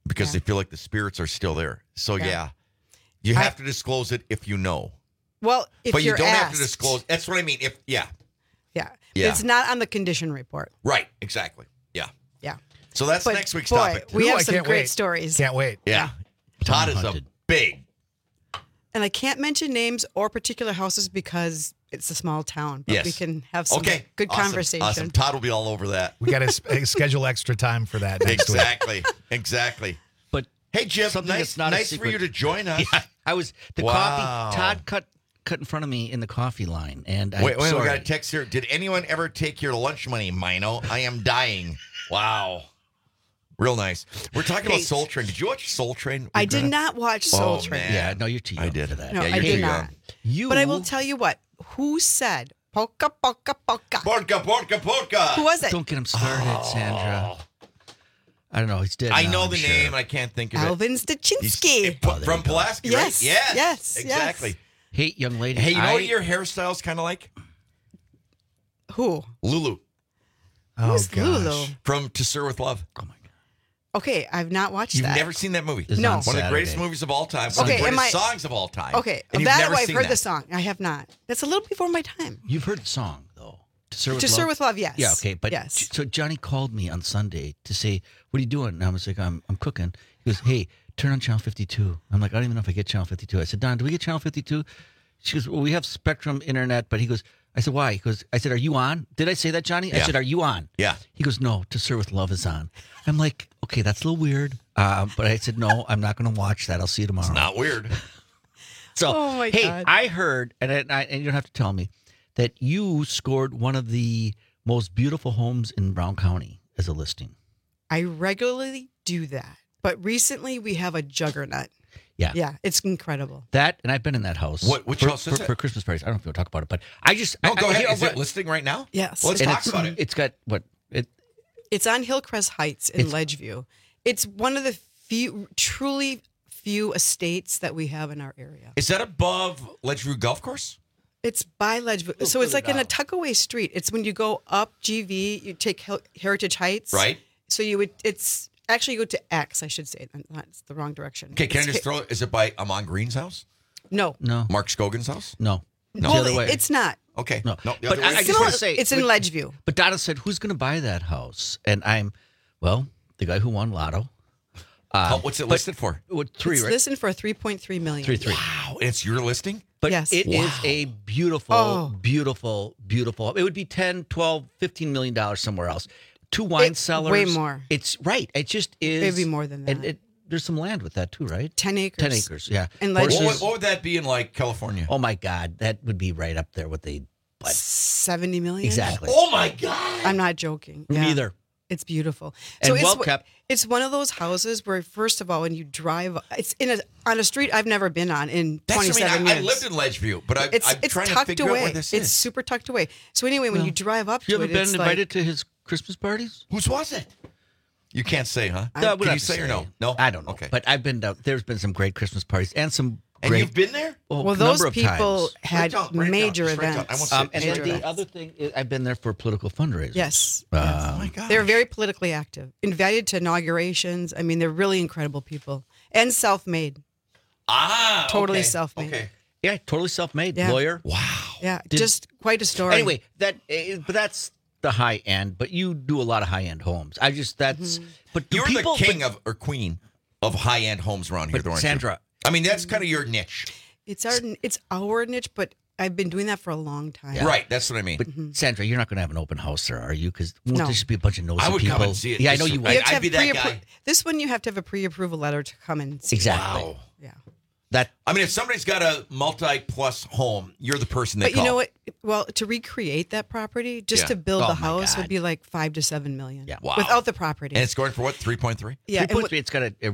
because they feel like the spirits are still there. So you have to disclose it if you know. Well, if but you're you don't asked, have to disclose. That's what I mean. Yeah. Yeah. It's not on the condition report. Right. Exactly. Yeah. Yeah. So that's But, next week's boy, topic. we have I some can't great wait. stories. Can't wait. Yeah. Todd is a big. And I can't mention names or particular houses because it's a small town. But we can have some good conversation. Awesome. Todd will be all over that. We got to schedule extra time for that next week. Exactly. But hey, Jim, something nice, that's not a nice for secret. you to join us. Yeah, I was the Wow. coffee. Todd cut in front of me in the coffee line, and Wait, we sorry. got a text here. Did anyone ever take your lunch money, Mino? I am dying. Wow. Real nice. We're talking about Soul Train. Did you watch Soul Train? I did not watch Soul Train. Man. Yeah, no, you're too young I did. for that. No, yeah, I you're did too not. young. But I will tell you what. Who said polka, polka, polka? Polka, polka, polka. Who was it? Don't get him started, Sandra. I don't know. He's dead. I now, know I'm the sure. name. I can't think of Alvin it. Stachinsky. From Pulaski, Yes, right? Yes. yes, Exactly. Hey, young lady. Hey, you know what your hairstyle's kind of like? Who? Lulu. Who's Lulu? From To Sir With Love. Oh, my God. Okay, I've not watched You've that. never seen that movie? It's No. One of the greatest movies of all time. One of the greatest songs of all time. Okay, And you've that never I've seen heard that. the song. I have not. That's a little before my time. You've heard the song, though. To Sir With To Love? Sir With Love, yes. Yeah, okay. But yes. So Johnny called me on Sunday to say, what are you doing? And I was like, I'm cooking. He goes, hey, turn on Channel 52. I'm like, I don't even know if I get Channel 52. I said, Don, do we get Channel 52? She goes, well, we have Spectrum Internet. But he goes, I said, why? He goes, I said, are you on? Did I say that, Johnny? I Yeah. said, are you on? Yeah. He goes, no, To Sir With Love is on. I'm like, okay, that's a little weird. But I said, no, I'm not going to watch that. I'll see you tomorrow. It's not weird. So, Oh, my hey, God. I heard, and you don't have to tell me, that you scored one of the most beautiful homes in Brown County as a listing. I regularly do that. But recently we have a juggernaut. Yeah. Yeah, it's incredible. That, and I've been in that house. Which for, house is for, it? for Christmas parties. I don't know if you'll talk about it, but I just. No, I, go I, ahead. I- Is it listing right now? Yes. Well, let's and talk about it. It's got what? It's on Hillcrest Heights in Ledgeview. It's one of the truly few estates that we have in our area. Is that above Ledgeview Golf Course? It's by Ledgeview. So it's like in a tuckaway street. It's when you go up GV, you take Heritage Heights. Right. So you would, it's actually you go to X, I should say. That's the wrong direction. Okay, can I It's just throw it? Is it by Amon Green's house? No. No. Mark Scogan's house? No. No. Well, the other way. it's not. Okay. No. the But other way. I just want to say. It's in Ledgeview. But Donna said, who's going to buy that house? And I'm, well, the guy who won Lotto. What's it listed for? It's right? listed for $3.3 million. 3.3. Wow. And it's your listing? But Yes. it is Wow. a beautiful, beautiful, beautiful. It would be 10, 12, $15 million somewhere else. 2 wine cellars. Way more. It's right. It just is. Maybe more than that. And there's some land with that too, right? 10 acres. 10 acres, yeah. And Horses- What would that be in like California? Oh my God, that would be right up there with the. But 70 million? exactly. Oh my God. I'm not joking. Me Yeah. neither. It's beautiful. And it's well kept. It's one of those houses where, first of all, when you drive, it's on a street I've never been on in That's 27 I years. lived in Ledgeview, but I'm It's trying to tucked figure away. out where this It's is. super tucked away. So anyway, when you drive up You to ever it, been it's invited to his Christmas parties? Whose was it? You can't say, huh? No, we Can don't you have to say or no? No? I don't know. Okay. But I've been down. There's been some great Christmas parties and some And great. you've been there? well, number those of people times. had Write it down. major Just write it down. events. I won't say And Major then the events. other thing is I've been there for political fundraisers. Yes. Oh my God. They're very politically active, invited to inaugurations. I mean, they're really incredible people and self-made. Totally okay. self-made. Okay. Yeah, totally self-made Yeah. lawyer. Wow. Yeah, Did- just quite a story. Anyway, but that's the high end. But you do a lot of high end homes. That's. But do You're people, the king or queen of high-end homes around here, But aren't Sandra, you? I mean, that's kind of your niche. it's our niche, but I've been doing that for a long time. Right, that's what I mean. But Sandra, you're not going to have an open house there, are you? Because won't No. there just be a bunch of nosy I would people? come and see it. Yeah, I just know to- you You would. have to I'd have be that guy. This one, you have to have a pre-approval letter to come and see. Exactly. Wow. Yeah. That I mean, if somebody's got a multi-plus home, you're the person they But call. you know what? Well, to recreate that property, just Yeah. to build Oh, the my house God. would be like $5 to $7 million. Yeah. Wow. Without the property. And it's going for what, 3.3? yeah. and 3.3. It's got a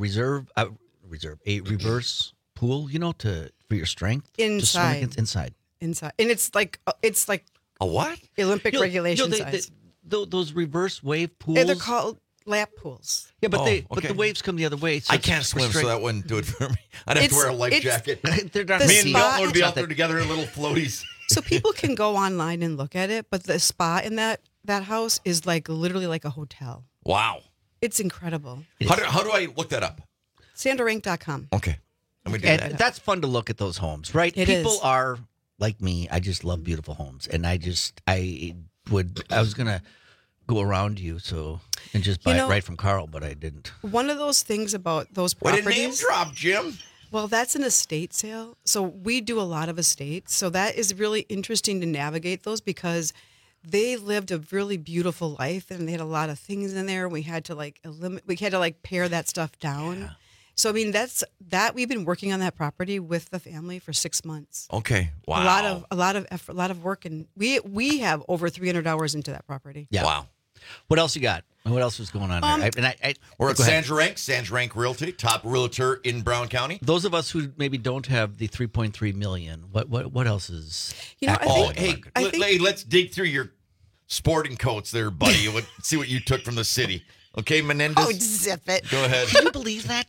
reverse pool, for your strength to swim Inside. against inside. inside, and it's like A what? Olympic regulation they- size. those reverse wave pools. Yeah, they're called lap pools. Yeah, but Oh, but okay. the waves come the other way. So I it's can't swim, so restrained. that wouldn't do it for me. I'd have to wear a life jacket. They're not The Me and spot- Dalton would be It's out there together in little floaties. So people can go online and look at it, but the spa in that house is like literally like a hotel. Wow. It's incredible. How do I look that up? SandraRank.com. Okay. I'm gonna do And that. that's fun to look at those homes, right? It People is. are like me. I just love beautiful homes, and I was gonna go around you and just buy it right from Carl, but I didn't. One of those things about those What properties. a name drop, Jim. Well, that's an estate sale. So we do a lot of estates. So that is really interesting to navigate those because they lived a really beautiful life and they had a lot of things in there. We had to pare that stuff down. Yeah. So I mean we've been working on that property with the family for 6 months. Okay. Wow. A lot of effort, a lot of work, and we have over 300 hours into that property. Yeah. Wow. What else you got? What else was going on there? We're at go ahead. Sandra Rank Realty, top realtor in Brown County. Those of us who maybe don't have the 3.3 million, what else is? Let's dig through your sporting coats there, buddy. See what you took from the city. Okay, Menendez. Oh, zip it. Go ahead. Can you believe that?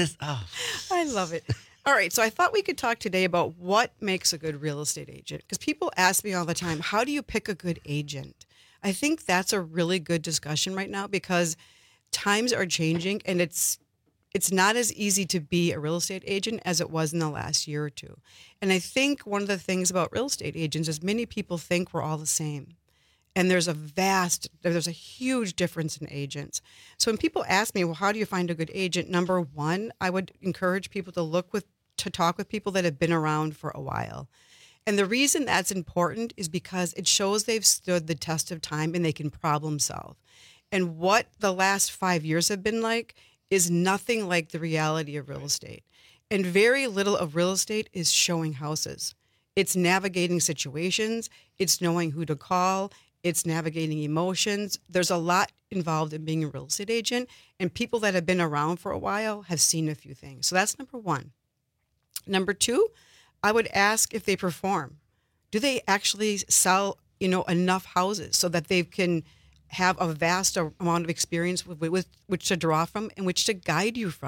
I love it. All right, so I thought we could talk today about what makes a good real estate agent. Because people ask me all the time, how do you pick a good agent? I think that's a really good discussion right now because times are changing and it's not as easy to be a real estate agent as it was in the last year or two. And I think one of the things about real estate agents is many people think we're all the same. And there's a huge difference in agents. So when people ask me, well, how do you find a good agent? Number one, I would encourage people to talk with people that have been around for a while. And the reason that's important is because it shows they've stood the test of time and they can problem solve. And what the last 5 years have been like is nothing like the reality of real estate. And very little of real estate is showing houses. It's navigating situations. It's knowing who to call. It's navigating emotions. There's a lot involved in being a real estate agent. And people that have been around for a while have seen a few things. So that's number one. Number two, I would ask if they perform. Do they actually sell, enough houses so that they can have a vast amount of experience with which to draw from and which to guide you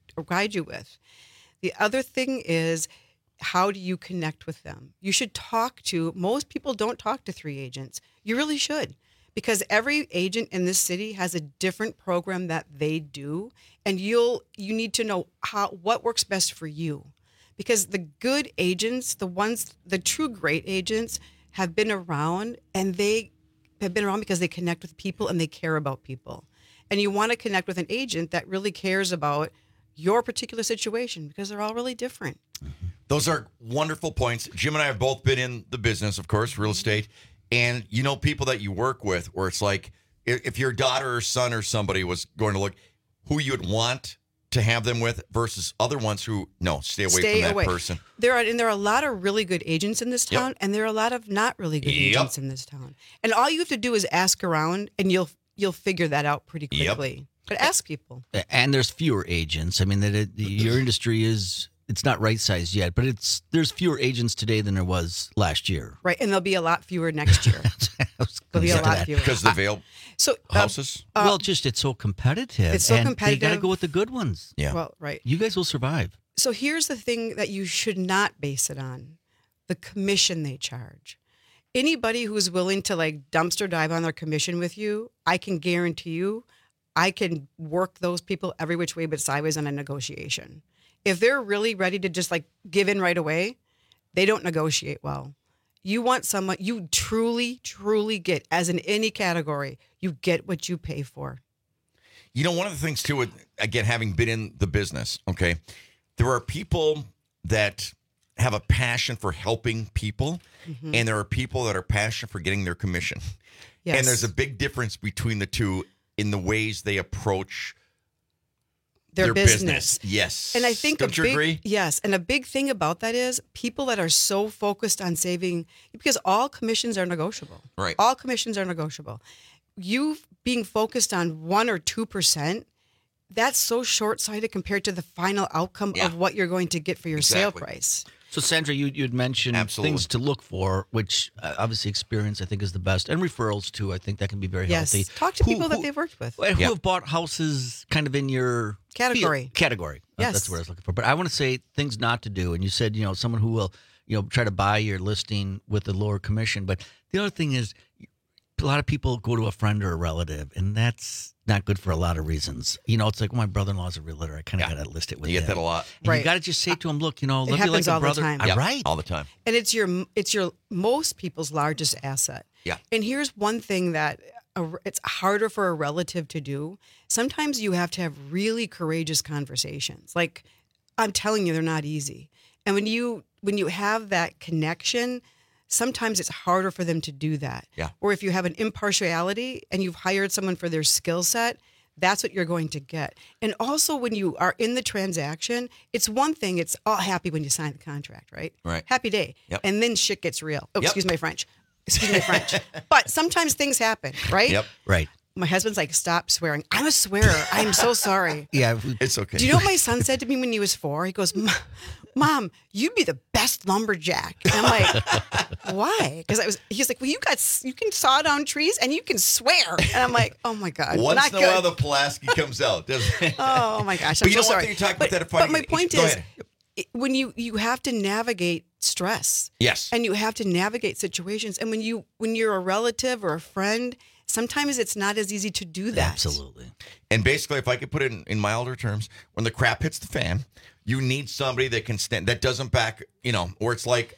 with? The other thing is, how do you connect with them? You should most people don't talk to 3 agents. You really should, because every agent in this city has a different program that they do, and you need to know what works best for you. Because the good agents, the true great agents have been around, and they have been around because they connect with people and they care about people. And you want to connect with an agent that really cares about your particular situation because they're all really different. Those are wonderful points. Jim and I have both been in the business, of course, real estate. And people that you work with where it's like if your daughter or son or somebody was going to look, who you would want to have them with versus other ones who, no, stay away from that person. There are a lot of really good agents in this town, and there are a lot of not really good agents in this town. And all you have to do is ask around, and you'll figure that out pretty quickly. But ask people. And there's fewer agents. I mean, your industry it's not right-sized yet, but there's fewer agents today than there was last year. Right, and there'll be a lot fewer next year. There'll be a lot fewer. Because the Vail houses? It's so competitive. It's so competitive. You got to go with the good ones. Yeah. Well, right. You guys will survive. So here's the thing that you should not base it on: the commission they charge. Anybody who's willing to dumpster dive on their commission with you, I can guarantee you, I can work those people every which way but sideways on a negotiation. If they're really ready to just give in right away, they don't negotiate well. You want someone you truly, truly get, as in any category, you get what you pay for. One of the things too, again, having been in the business, okay, there are people that have a passion for helping people, and there are people that are passionate for getting their commission. Yes. And there's a big difference between the two in the ways they approach their business. Yes. And I think Don't you agree? Yes. And a big thing about that is people that are so focused on saving, because all commissions are negotiable. Right. All commissions are negotiable. You being focused on 1 or 2%, that's so short-sighted compared to the final outcome of what you're going to get for your sale price. So, Sandra, you'd mentioned things to look for, which obviously experience, I think, is the best. And referrals, too. I think that can be very healthy. Talk to people that they've worked with. Who have bought houses kind of in your category. Yes. That's what I was looking for. But I want to say things not to do. And you said, someone who will, try to buy your listing with a lower commission. But the other thing is, a lot of people go to a friend or a relative, and that's not good for a lot of reasons. It's like, my brother-in-law's a realtor. I kind of got to list it with You get that a lot. And you got to just say to him, look, love you like happens a all the brother. time. Right. All the time. And it's your most people's largest asset. Yeah. And here's one thing that it's harder for a relative to do. Sometimes you have to have really courageous conversations. Like, I'm telling you, they're not easy. And when you have that connection, sometimes it's harder for them to do that. Yeah. Or if you have an impartiality and you've hired someone for their skill set, that's what you're going to get. And also when you are in the transaction, it's one thing, it's all happy when you sign the contract, right? Right. Happy day. Yep. And then shit gets real. Oh, Yep. excuse my French. But sometimes things happen, right? Yep. Right. My husband's like, stop swearing. I'm a swearer. I'm so sorry. Yeah. It's okay. Do you know what my son said to me when he was 4? He goes, Mom, you'd be the best lumberjack. And I'm like, why? Because he's like, well, you can saw down trees and you can swear. And I'm like, oh my God. Once in a while, the Pulaski comes out, doesn't it? Oh my gosh. But I'm you know so what? sorry. You're talking about that. But my point Go is, ahead. when you have to navigate stress. Yes. And you have to navigate situations. And when you're a relative or a friend, sometimes it's not as easy to do that. Absolutely. And basically, if I could put it in milder terms, when the crap hits the fan, you need somebody that can stand, that doesn't back, or it's like,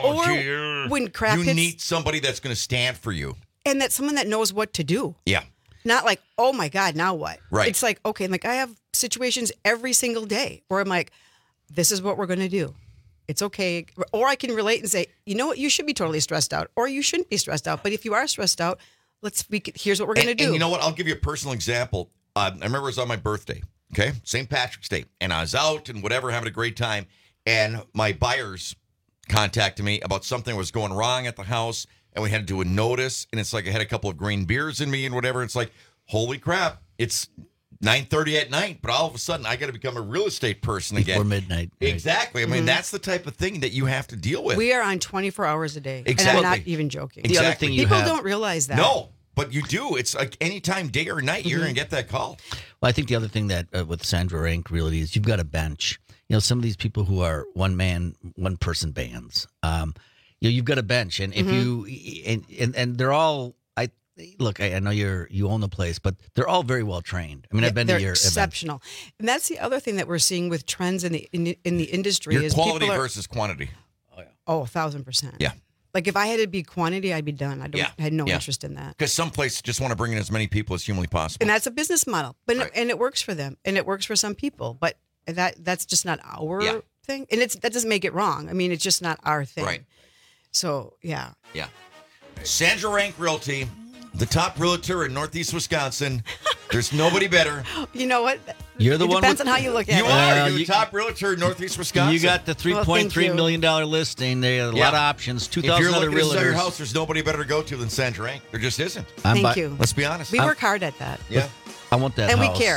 Or when crap you hits, need somebody that's going to stand for you. and that's someone that knows what to do. Yeah. Not like, oh my God, now what? Right. It's like, okay, like I have situations every single day where I'm like, this is what we're going to do. It's okay. Or I can relate and say, you know what, you should be totally stressed out, or you shouldn't be stressed out. But if you are stressed out, here's what we're going to do. And you know what? I'll give you a personal example. I remember it was on my birthday, okay? St. Patrick's Day. And I was out and whatever, having a great time. And my buyers contacted me about something that was going wrong at the house. And we had to do a notice. And it's like I had a couple of green beers in me and whatever. It's like, holy crap. It's 9:30 at night. But all of a sudden, I got to become a real estate person again. Before midnight. Right. Exactly. I mean, that's the type of thing that you have to deal with. We are on 24 hours a day. Exactly. And I'm not even joking. Exactly. The other thing People don't realize that. No. But you do. It's like anytime, day or night, you're going to get that call. Well, I think the other thing that with Sandra Rank Realty is you've got a bench. Some of these people who are one person bands, you've got a bench. And if you, and they're all, I know you own the place, but they're all very well trained. I mean, I've been to your exceptional. events. And that's the other thing that we're seeing with trends in the industry. Your is quality people versus quantity. Oh, 1,000%. Yeah. Like if I had to be quantity, I'd be done. I had no interest in that. Because some places just want to bring in as many people as humanly possible. And that's a business model. But and it works for them. And it works for some people. But that's just not our thing. And that doesn't make it wrong. I mean, it's just not our thing. Right. So, yeah. Yeah. Sandra Rank Realty, the top realtor in Northeast Wisconsin. There's nobody better. You know what? You're the it one. Depends on how you look at you it. Are. You're the top realtor in Northeast Wisconsin. You got the $3.3 million listing. They have a lot of options. 2,000 If you're other looking to sell your realtors. house, there's nobody better to go to than Sandra Rank. There just isn't. Thank you. Let's be honest. We work hard at that. Yeah. I want that and house. we care.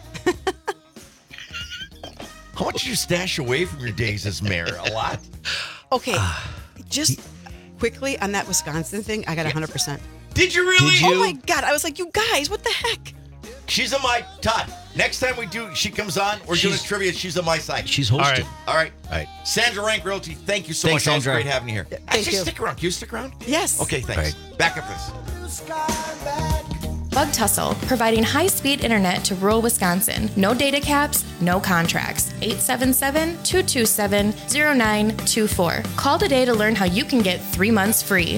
How much did you stash away from your days as mayor? A lot? Okay. Just quickly on that Wisconsin thing, I got 100%. Did you really? Oh my God. I was like, you guys, what the heck? She's on my Todd. Next time she comes on, we're doing a trivia. She's on my side. She's hosting. All right. All right. Sandra Rank Realty, thank you so Thanks, much. It was Sandra. great having you here. Thank you. Stick around. Can you stick around? Yes. Okay, thanks. Back up this. Bug Tussle, providing high-speed internet to rural Wisconsin. No data caps, no contracts. 877-227-0924. Call today to learn how you can get 3 months free.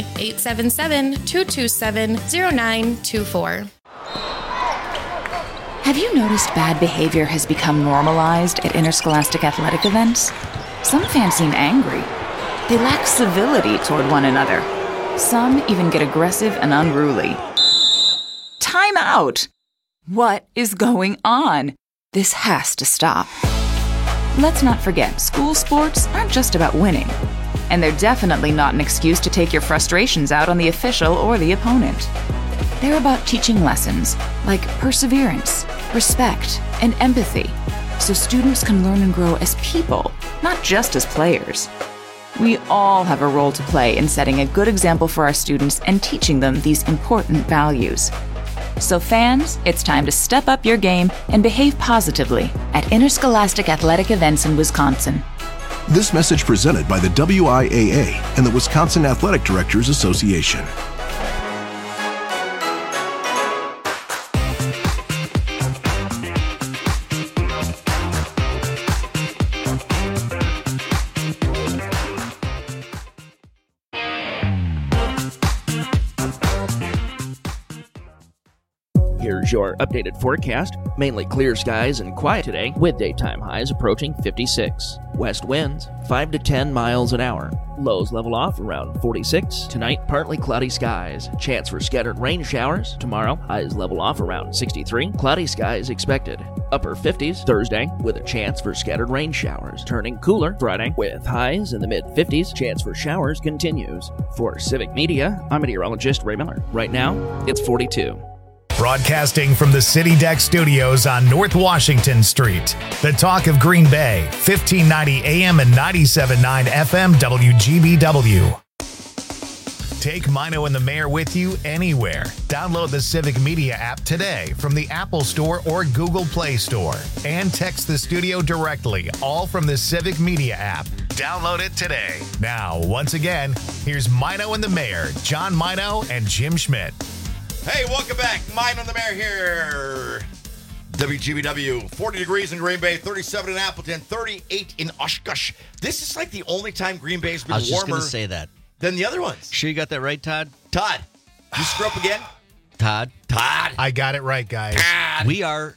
877-227-0924. Have you noticed bad behavior has become normalized at interscholastic athletic events? Some fans seem angry. They lack civility toward one another. Some even get aggressive and unruly. Time out! What is going on? This has to stop. Let's not forget, school sports aren't just about winning. And they're definitely not an excuse to take your frustrations out on the official or the opponent. They're about teaching lessons like perseverance, respect, and empathy, so students can learn and grow as people, not just as players. We all have a role to play in setting a good example for our students and teaching them these important values. So fans, it's time to step up your game and behave positively at interscholastic athletic events in Wisconsin. This message presented by the WIAA and the Wisconsin Athletic Directors Association. Here's your updated forecast. Mainly clear skies and quiet today, with daytime highs approaching 56. West winds 5 to 10 miles an hour. Lows level off around 46. Tonight, partly cloudy skies. Chance for scattered rain showers. Tomorrow, highs level off around 63. Cloudy skies expected. Upper 50s Thursday, with a chance for scattered rain showers. Turning cooler Friday, with highs in the mid-50s. Chance for showers continues. For Civic Media, I'm meteorologist Ray Miller. Right now, it's 42. Broadcasting from the City Deck Studios on North Washington Street. The talk of Green Bay, 1590 AM and 97.9 FM WGBW. Take Mino and the Mayor with you anywhere. Download the Civic Media app today from the Apple Store or Google Play Store. And text the studio directly, all from the Civic Media app. Download it today. Now, once again, here's Mino and the Mayor, John Mino and Jim Schmidt. Hey, welcome back. Mine on the Mayor here. WGBW, 40 degrees in Green Bay, 37 in Appleton, 38 in Oshkosh. This is like the only time Green Bay's been I was just warmer going to say that. than the other ones. Sure you got that right, Todd? Todd, you screw up again? Todd? I got it right, guys. Todd. We are...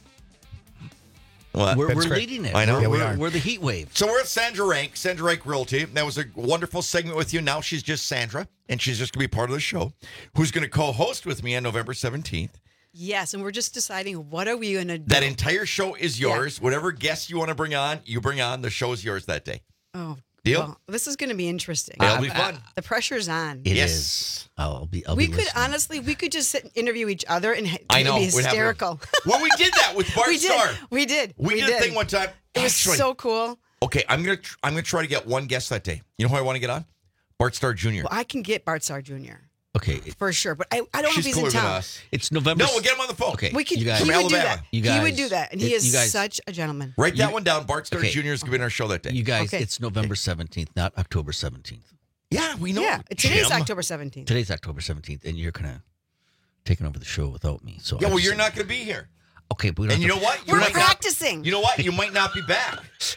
What? We're That's great. leading it. I know. Yeah, we are. We're the heat wave. So we're at Sandra Rank Realty. That was a wonderful segment with you. Now she's just Sandra, and she's just going to be part of the show, who's going to co-host with me on November 17th. Yes, and we're just deciding what are we going to do. That entire show is yours. Yeah. Whatever guests you want to bring on, you bring on. The show is yours that day. Oh, deal? Well, this is going to be interesting. It'll be fun. The pressure's on. It is. I'll be listening. We could just sit and interview each other and I know, it'd be hysterical. Well, we did that with Bart Starr. We did a thing one time. It was so cool. Okay, I'm gonna try to get one guest that day. You know who I want to get on? Bart Starr Jr. Well, I can get Bart Starr Jr. Okay. For sure, but I don't know if he's in cooler than town. us. It's November. No, we'll get him on the phone. Okay. We could, you guys, he from would do Alabama. that. You guys, he would do that, and he is guys, such a gentleman. Write that one down. Bart Starr okay. Jr. is going to be in our show that day. You guys, it's November 17th, not October 17th. Yeah, we know. Yeah, today's Jim. October 17th. Today's October 17th, and you're kind of taking over the show without me. So yeah, well, you're not going to be here. Okay, but and you know what? We're practicing. You know what? You might not be back.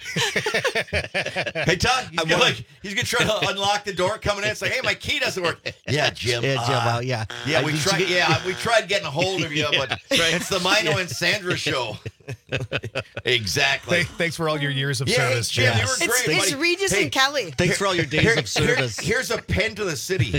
Hey, Todd, he's going to try to unlock the door coming in. It's like, hey, my key doesn't work. Yeah, Jim. Yeah. Yeah, we tried getting a hold of you, but it's the Mino and Sandra show. Exactly. Thanks for all your years of service, Jim. Jim. You were great. It's Regis and Kelly. Thanks for all your days of service. Here's a pen to the city.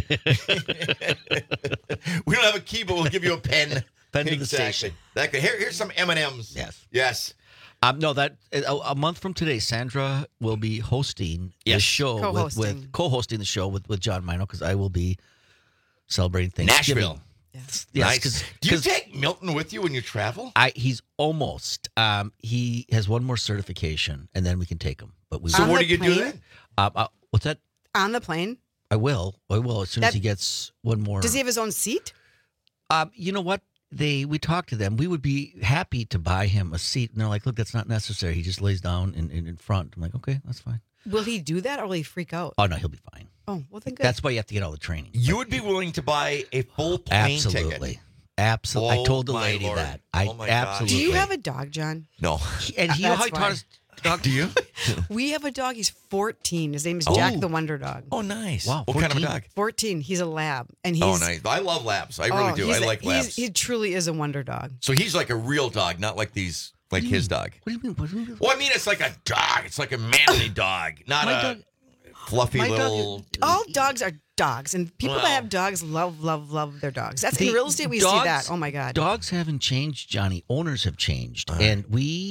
We don't have a key, but we'll give you a pen. Pen to the station. Here's some M&Ms. Yes. No, that a month from today, Sandra will be hosting the show co-hosting the show with John Mino, because I will be celebrating Thanksgiving. Nashville. Yes. Nice. Do you take Milton with you when you travel? He's almost. He has one more certification, and then we can take him. But we. So where do you do that? What's that? On the plane. I will as soon as he gets one more. Does he have his own seat? You know what? We talked to them. We would be happy to buy him a seat. And they're like, look, that's not necessary. He just lays down in front. I'm like, okay, that's fine. Will he do that, or will he freak out? Oh, no, he'll be fine. Oh, well, then good. That's why you have to get all the training. You would be willing to buy a full plane ticket? Absolutely. Oh, I told the my lady Lord. that. Absolutely. Do you have a dog, John? No. And you know how he taught us dog? Do you? We have a dog. He's 14. His name is Jack the Wonder Dog. Oh, nice. Wow. What kind of a dog? 14. He's a lab. And he's, nice. I love labs. I really do. I like labs. He truly is a wonder dog. So he's like a real dog, not like these, like his dog. What do you mean? Well, I mean, it's like a dog. It's like a manly dog, not a fluffy little. All dogs are dogs, and people that have dogs love their dogs. That's in real estate. We see that. Oh my God, dogs haven't changed, Johnny. Owners have changed, and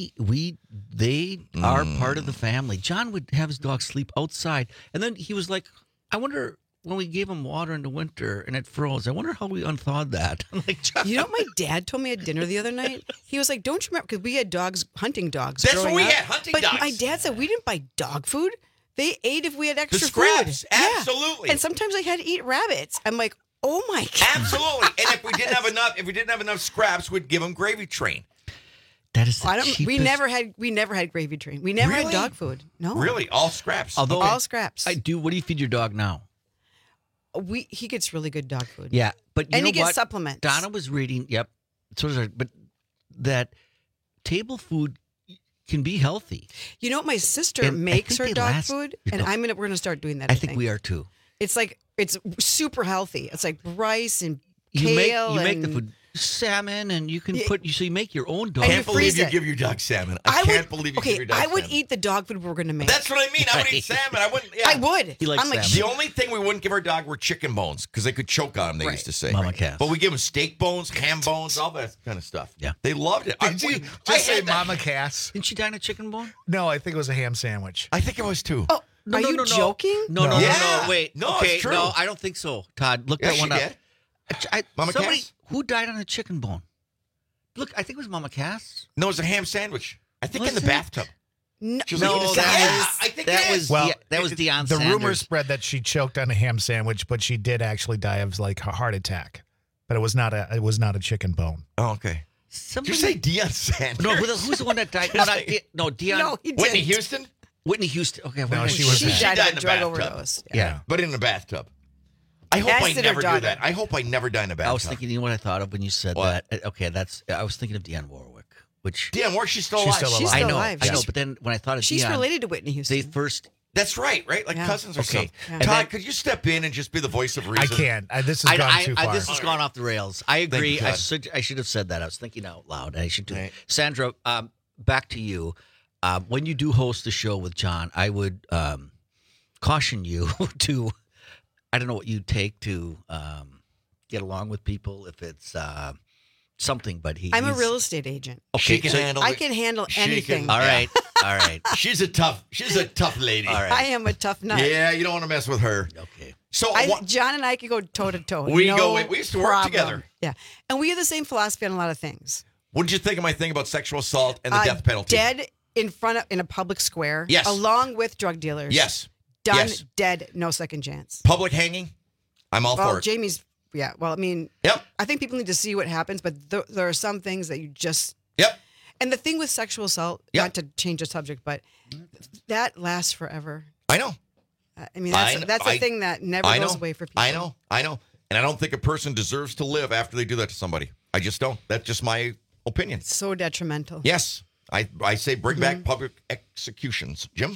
they are part of the family. John would have his dog sleep outside, and then he was like, "I wonder." When we gave him water in the winter and it froze, I wonder how we unthawed that. I'm like, John. You know what my dad told me at dinner the other night? He was like, don't you remember? Because we had dogs, hunting dogs. That's what we had, hunting dogs. But my dad said we didn't buy dog food. They ate if we had extra the scraps, food. Absolutely. Yeah. And sometimes I had to eat rabbits. I'm like, oh my God. Absolutely. And if we didn't have enough scraps, we'd give them gravy train. That is the cheapest. We never had gravy train. We never had dog food. No. Really? All scraps. Although all scraps. I do. What do you feed your dog now? He gets really good dog food. Yeah, but you know he gets what? supplements. Donna was reading. Yep, so does but that table food can be healthy. You know what? My sister makes her dog food, and we're gonna start doing that. I think we are too. It's super healthy. It's like rice and You kale make the and- food. Salmon, and you can you make your own dog. I can't believe you give your dog salmon. I can't believe you give your dog I would salmon. eat the dog food we're going to make. That's what I mean. I would eat salmon. I wouldn't. Yeah. I would. He likes I'm like, salmon. The only thing we wouldn't give our dog were chicken bones because they could choke on them, they used to say. Mama Cass. But we give them steak bones, ham bones, all that kind of stuff. Yeah. They loved it. Did you just say Mama Cass? Didn't she die in a chicken bone? No, I think it was a ham sandwich. I think it was too. oh, are you joking? No. Wait. No, okay, it's true. no, I don't think so. Todd, look Yes, that one she up. did. Mama somebody Cass? who died on a chicken bone. Look, I think it was Mama Cass. No, it was a ham sandwich. I think in Was the it? bathtub. No, She was No, like, that I think that it was is. Well, that was Deion The Sanders. rumor spread that she choked on a ham sandwich, but she did actually die of like a heart attack. But it was not a chicken bone. Oh, okay. Somebody, Did you say Deion Sanders? No, who's the one that died? No, Deion. No, he Whitney didn't. Houston? Whitney Houston. Okay, No, wait, she was She bad. died in of the a drug bathtub. overdose. Yeah. But in the bathtub. I hope That's I her never do daughter. that. I hope I never die in a bathtub. I was thinking, you know what I thought of when you said What? that? Okay, I was thinking of Dionne Warwick, which Deion Warwick, she's still She's alive. still She's alive. still I know, alive. I know. But then when I thought of She's Deion, related to Whitney Houston. they first. That's right, right? Like Yeah. cousins or Okay. something. Yeah. Todd, could you step in and just be the voice of reason? I can't. This has gone too far. This has gone off the rails. I agree. you, Todd. I should have said that. I was thinking out loud. I should do. Right. Sandra, back to you. When you do host the show with John, I would caution you to. I don't know what you take to get along with people. If it's something, but I'm a he's- real estate agent. Okay, She can so- handle I it. can handle She can- anything. all right, all right, She's a tough lady. all right. I am a tough nut. Yeah, you don't want to mess with her. Okay. So John and I can go toe to toe. We used to work together. Yeah, and we have the same philosophy on a lot of things. what did you think of my thing about sexual assault and the death penalty? Dead in a public square. Yes. Along with drug dealers. Yes. Done. Yes. Dead. No second chance. Public hanging? I'm all Well, for it. Jamie's. Yeah. Well, I mean. Yep. I think people need to see what happens, but there are some things that you just. Yep. And the thing with sexual assault, Yep. not to change the subject, but that lasts forever. I know. I mean, that's a thing that never I goes know. away for people. I know. And I don't think a person deserves to live after they do that to somebody. I just don't. That's just my opinion. It's so detrimental. Yes. I say bring back public executions. Jim?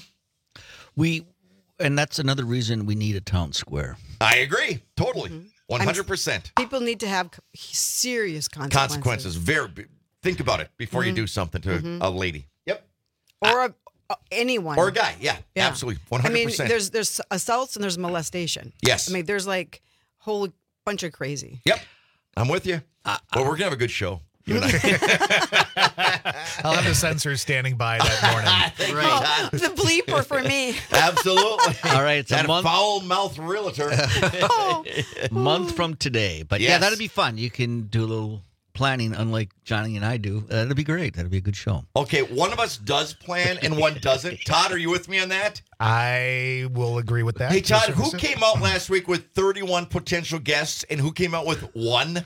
And that's another reason we need a town square. I agree. Totally. 100%. People need to have serious consequences. Consequences. Think about it before you do something to a lady. Yep. Or anyone. Or a guy. Yeah. Absolutely. 100%. I mean, there's assaults and there's molestation. Yes. I mean, there's like a whole bunch of crazy. Yep. I'm with you. Well, we're going to have a good show. You and I. I'll have the censors standing by that morning. Oh, the bleeper for me. Absolutely. All right, it's that a month. foul-mouthed realtor. Month from today. But yeah, Yes. that'd be fun. You can do a little planning, unlike Johnny and I do. That'd be great. That'd be a good show. Okay, one of us does plan and one doesn't. Todd, are you with me on that? I will agree with that. Hey, to a Todd, certain who extent. came out last week with 31 potential guests and who came out with one?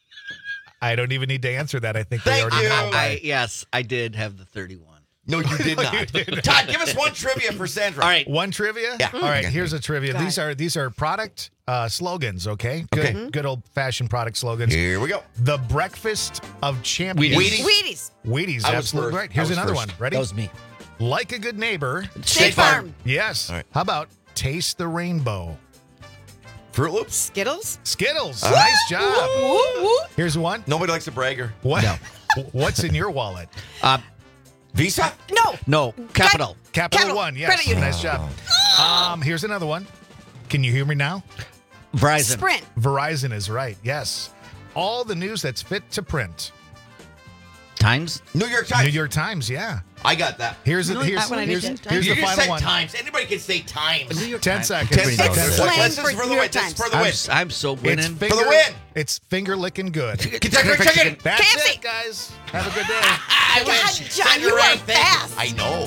I don't even need to answer that. I think Thank we already you. know. Yes, I did have the 31. No, you did No, not. you didn't. Todd, give us one trivia for Sandra. All right. One trivia? Yeah. All right, Okay. here's a trivia. These are product slogans, okay? Good old-fashioned product slogans. Here we go. The Breakfast of Champions. Wheaties. Wheaties, I was absolutely first. right. Here's I was another first. one. Ready? That was me. Like a good neighbor. State Farm. Yes. All right. How about Taste the Rainbow? Fruit Loops? Skittles. Skittles. Nice job. Woo, woo. Here's one. Nobody likes a bragger. What? What's in your wallet? Visa? No. Capital. Capital One. Yes. Credit union. Nice job. Here's another one. Can you hear me now? Verizon. Sprint. Verizon is right. Yes. All the news that's fit to print. Times. New York Times. New York Times. Yeah. I got that. Here's Really? here's That one I here's, didn't. here's you the just final said one. Times. Anybody can say Times. New York 10 Times. seconds. 10 seconds. It's What? slang This is for for the New win. York This is for Times. the win. I'm so winning. For the win. It's finger licking good. Kentucky Fried Chicken. That's KFC. it, guys. Have a good day. God, John, you are fast. I know.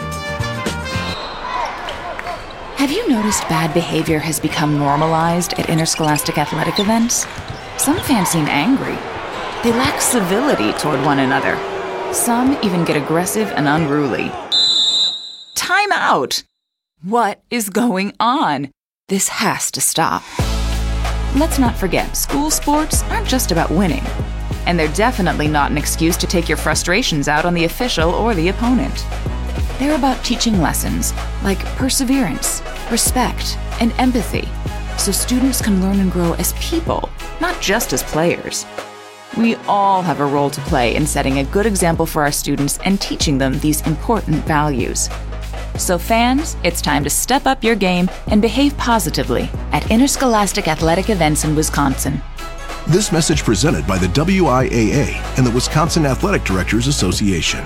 Have you noticed bad behavior has become normalized at interscholastic athletic events? Some fans seem angry. They lack civility toward one another. Some even get aggressive and unruly. Time out! What is going on? This has to stop. Let's not forget, school sports aren't just about winning. And they're definitely not an excuse to take your frustrations out on the official or the opponent. They're about teaching lessons like perseverance, respect, and empathy, so students can learn and grow as people, not just as players. We all have a role to play in setting a good example for our students and teaching them these important values. So fans, it's time to step up your game and behave positively at interscholastic athletic events in Wisconsin. This message presented by the WIAA and the Wisconsin Athletic Directors Association.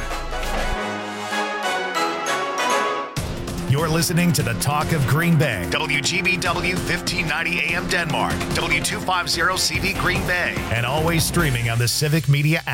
You're listening to the Talk of Green Bay. WGBW 1590 AM Denmark. W250 CD Green Bay. And always streaming on the Civic Media app.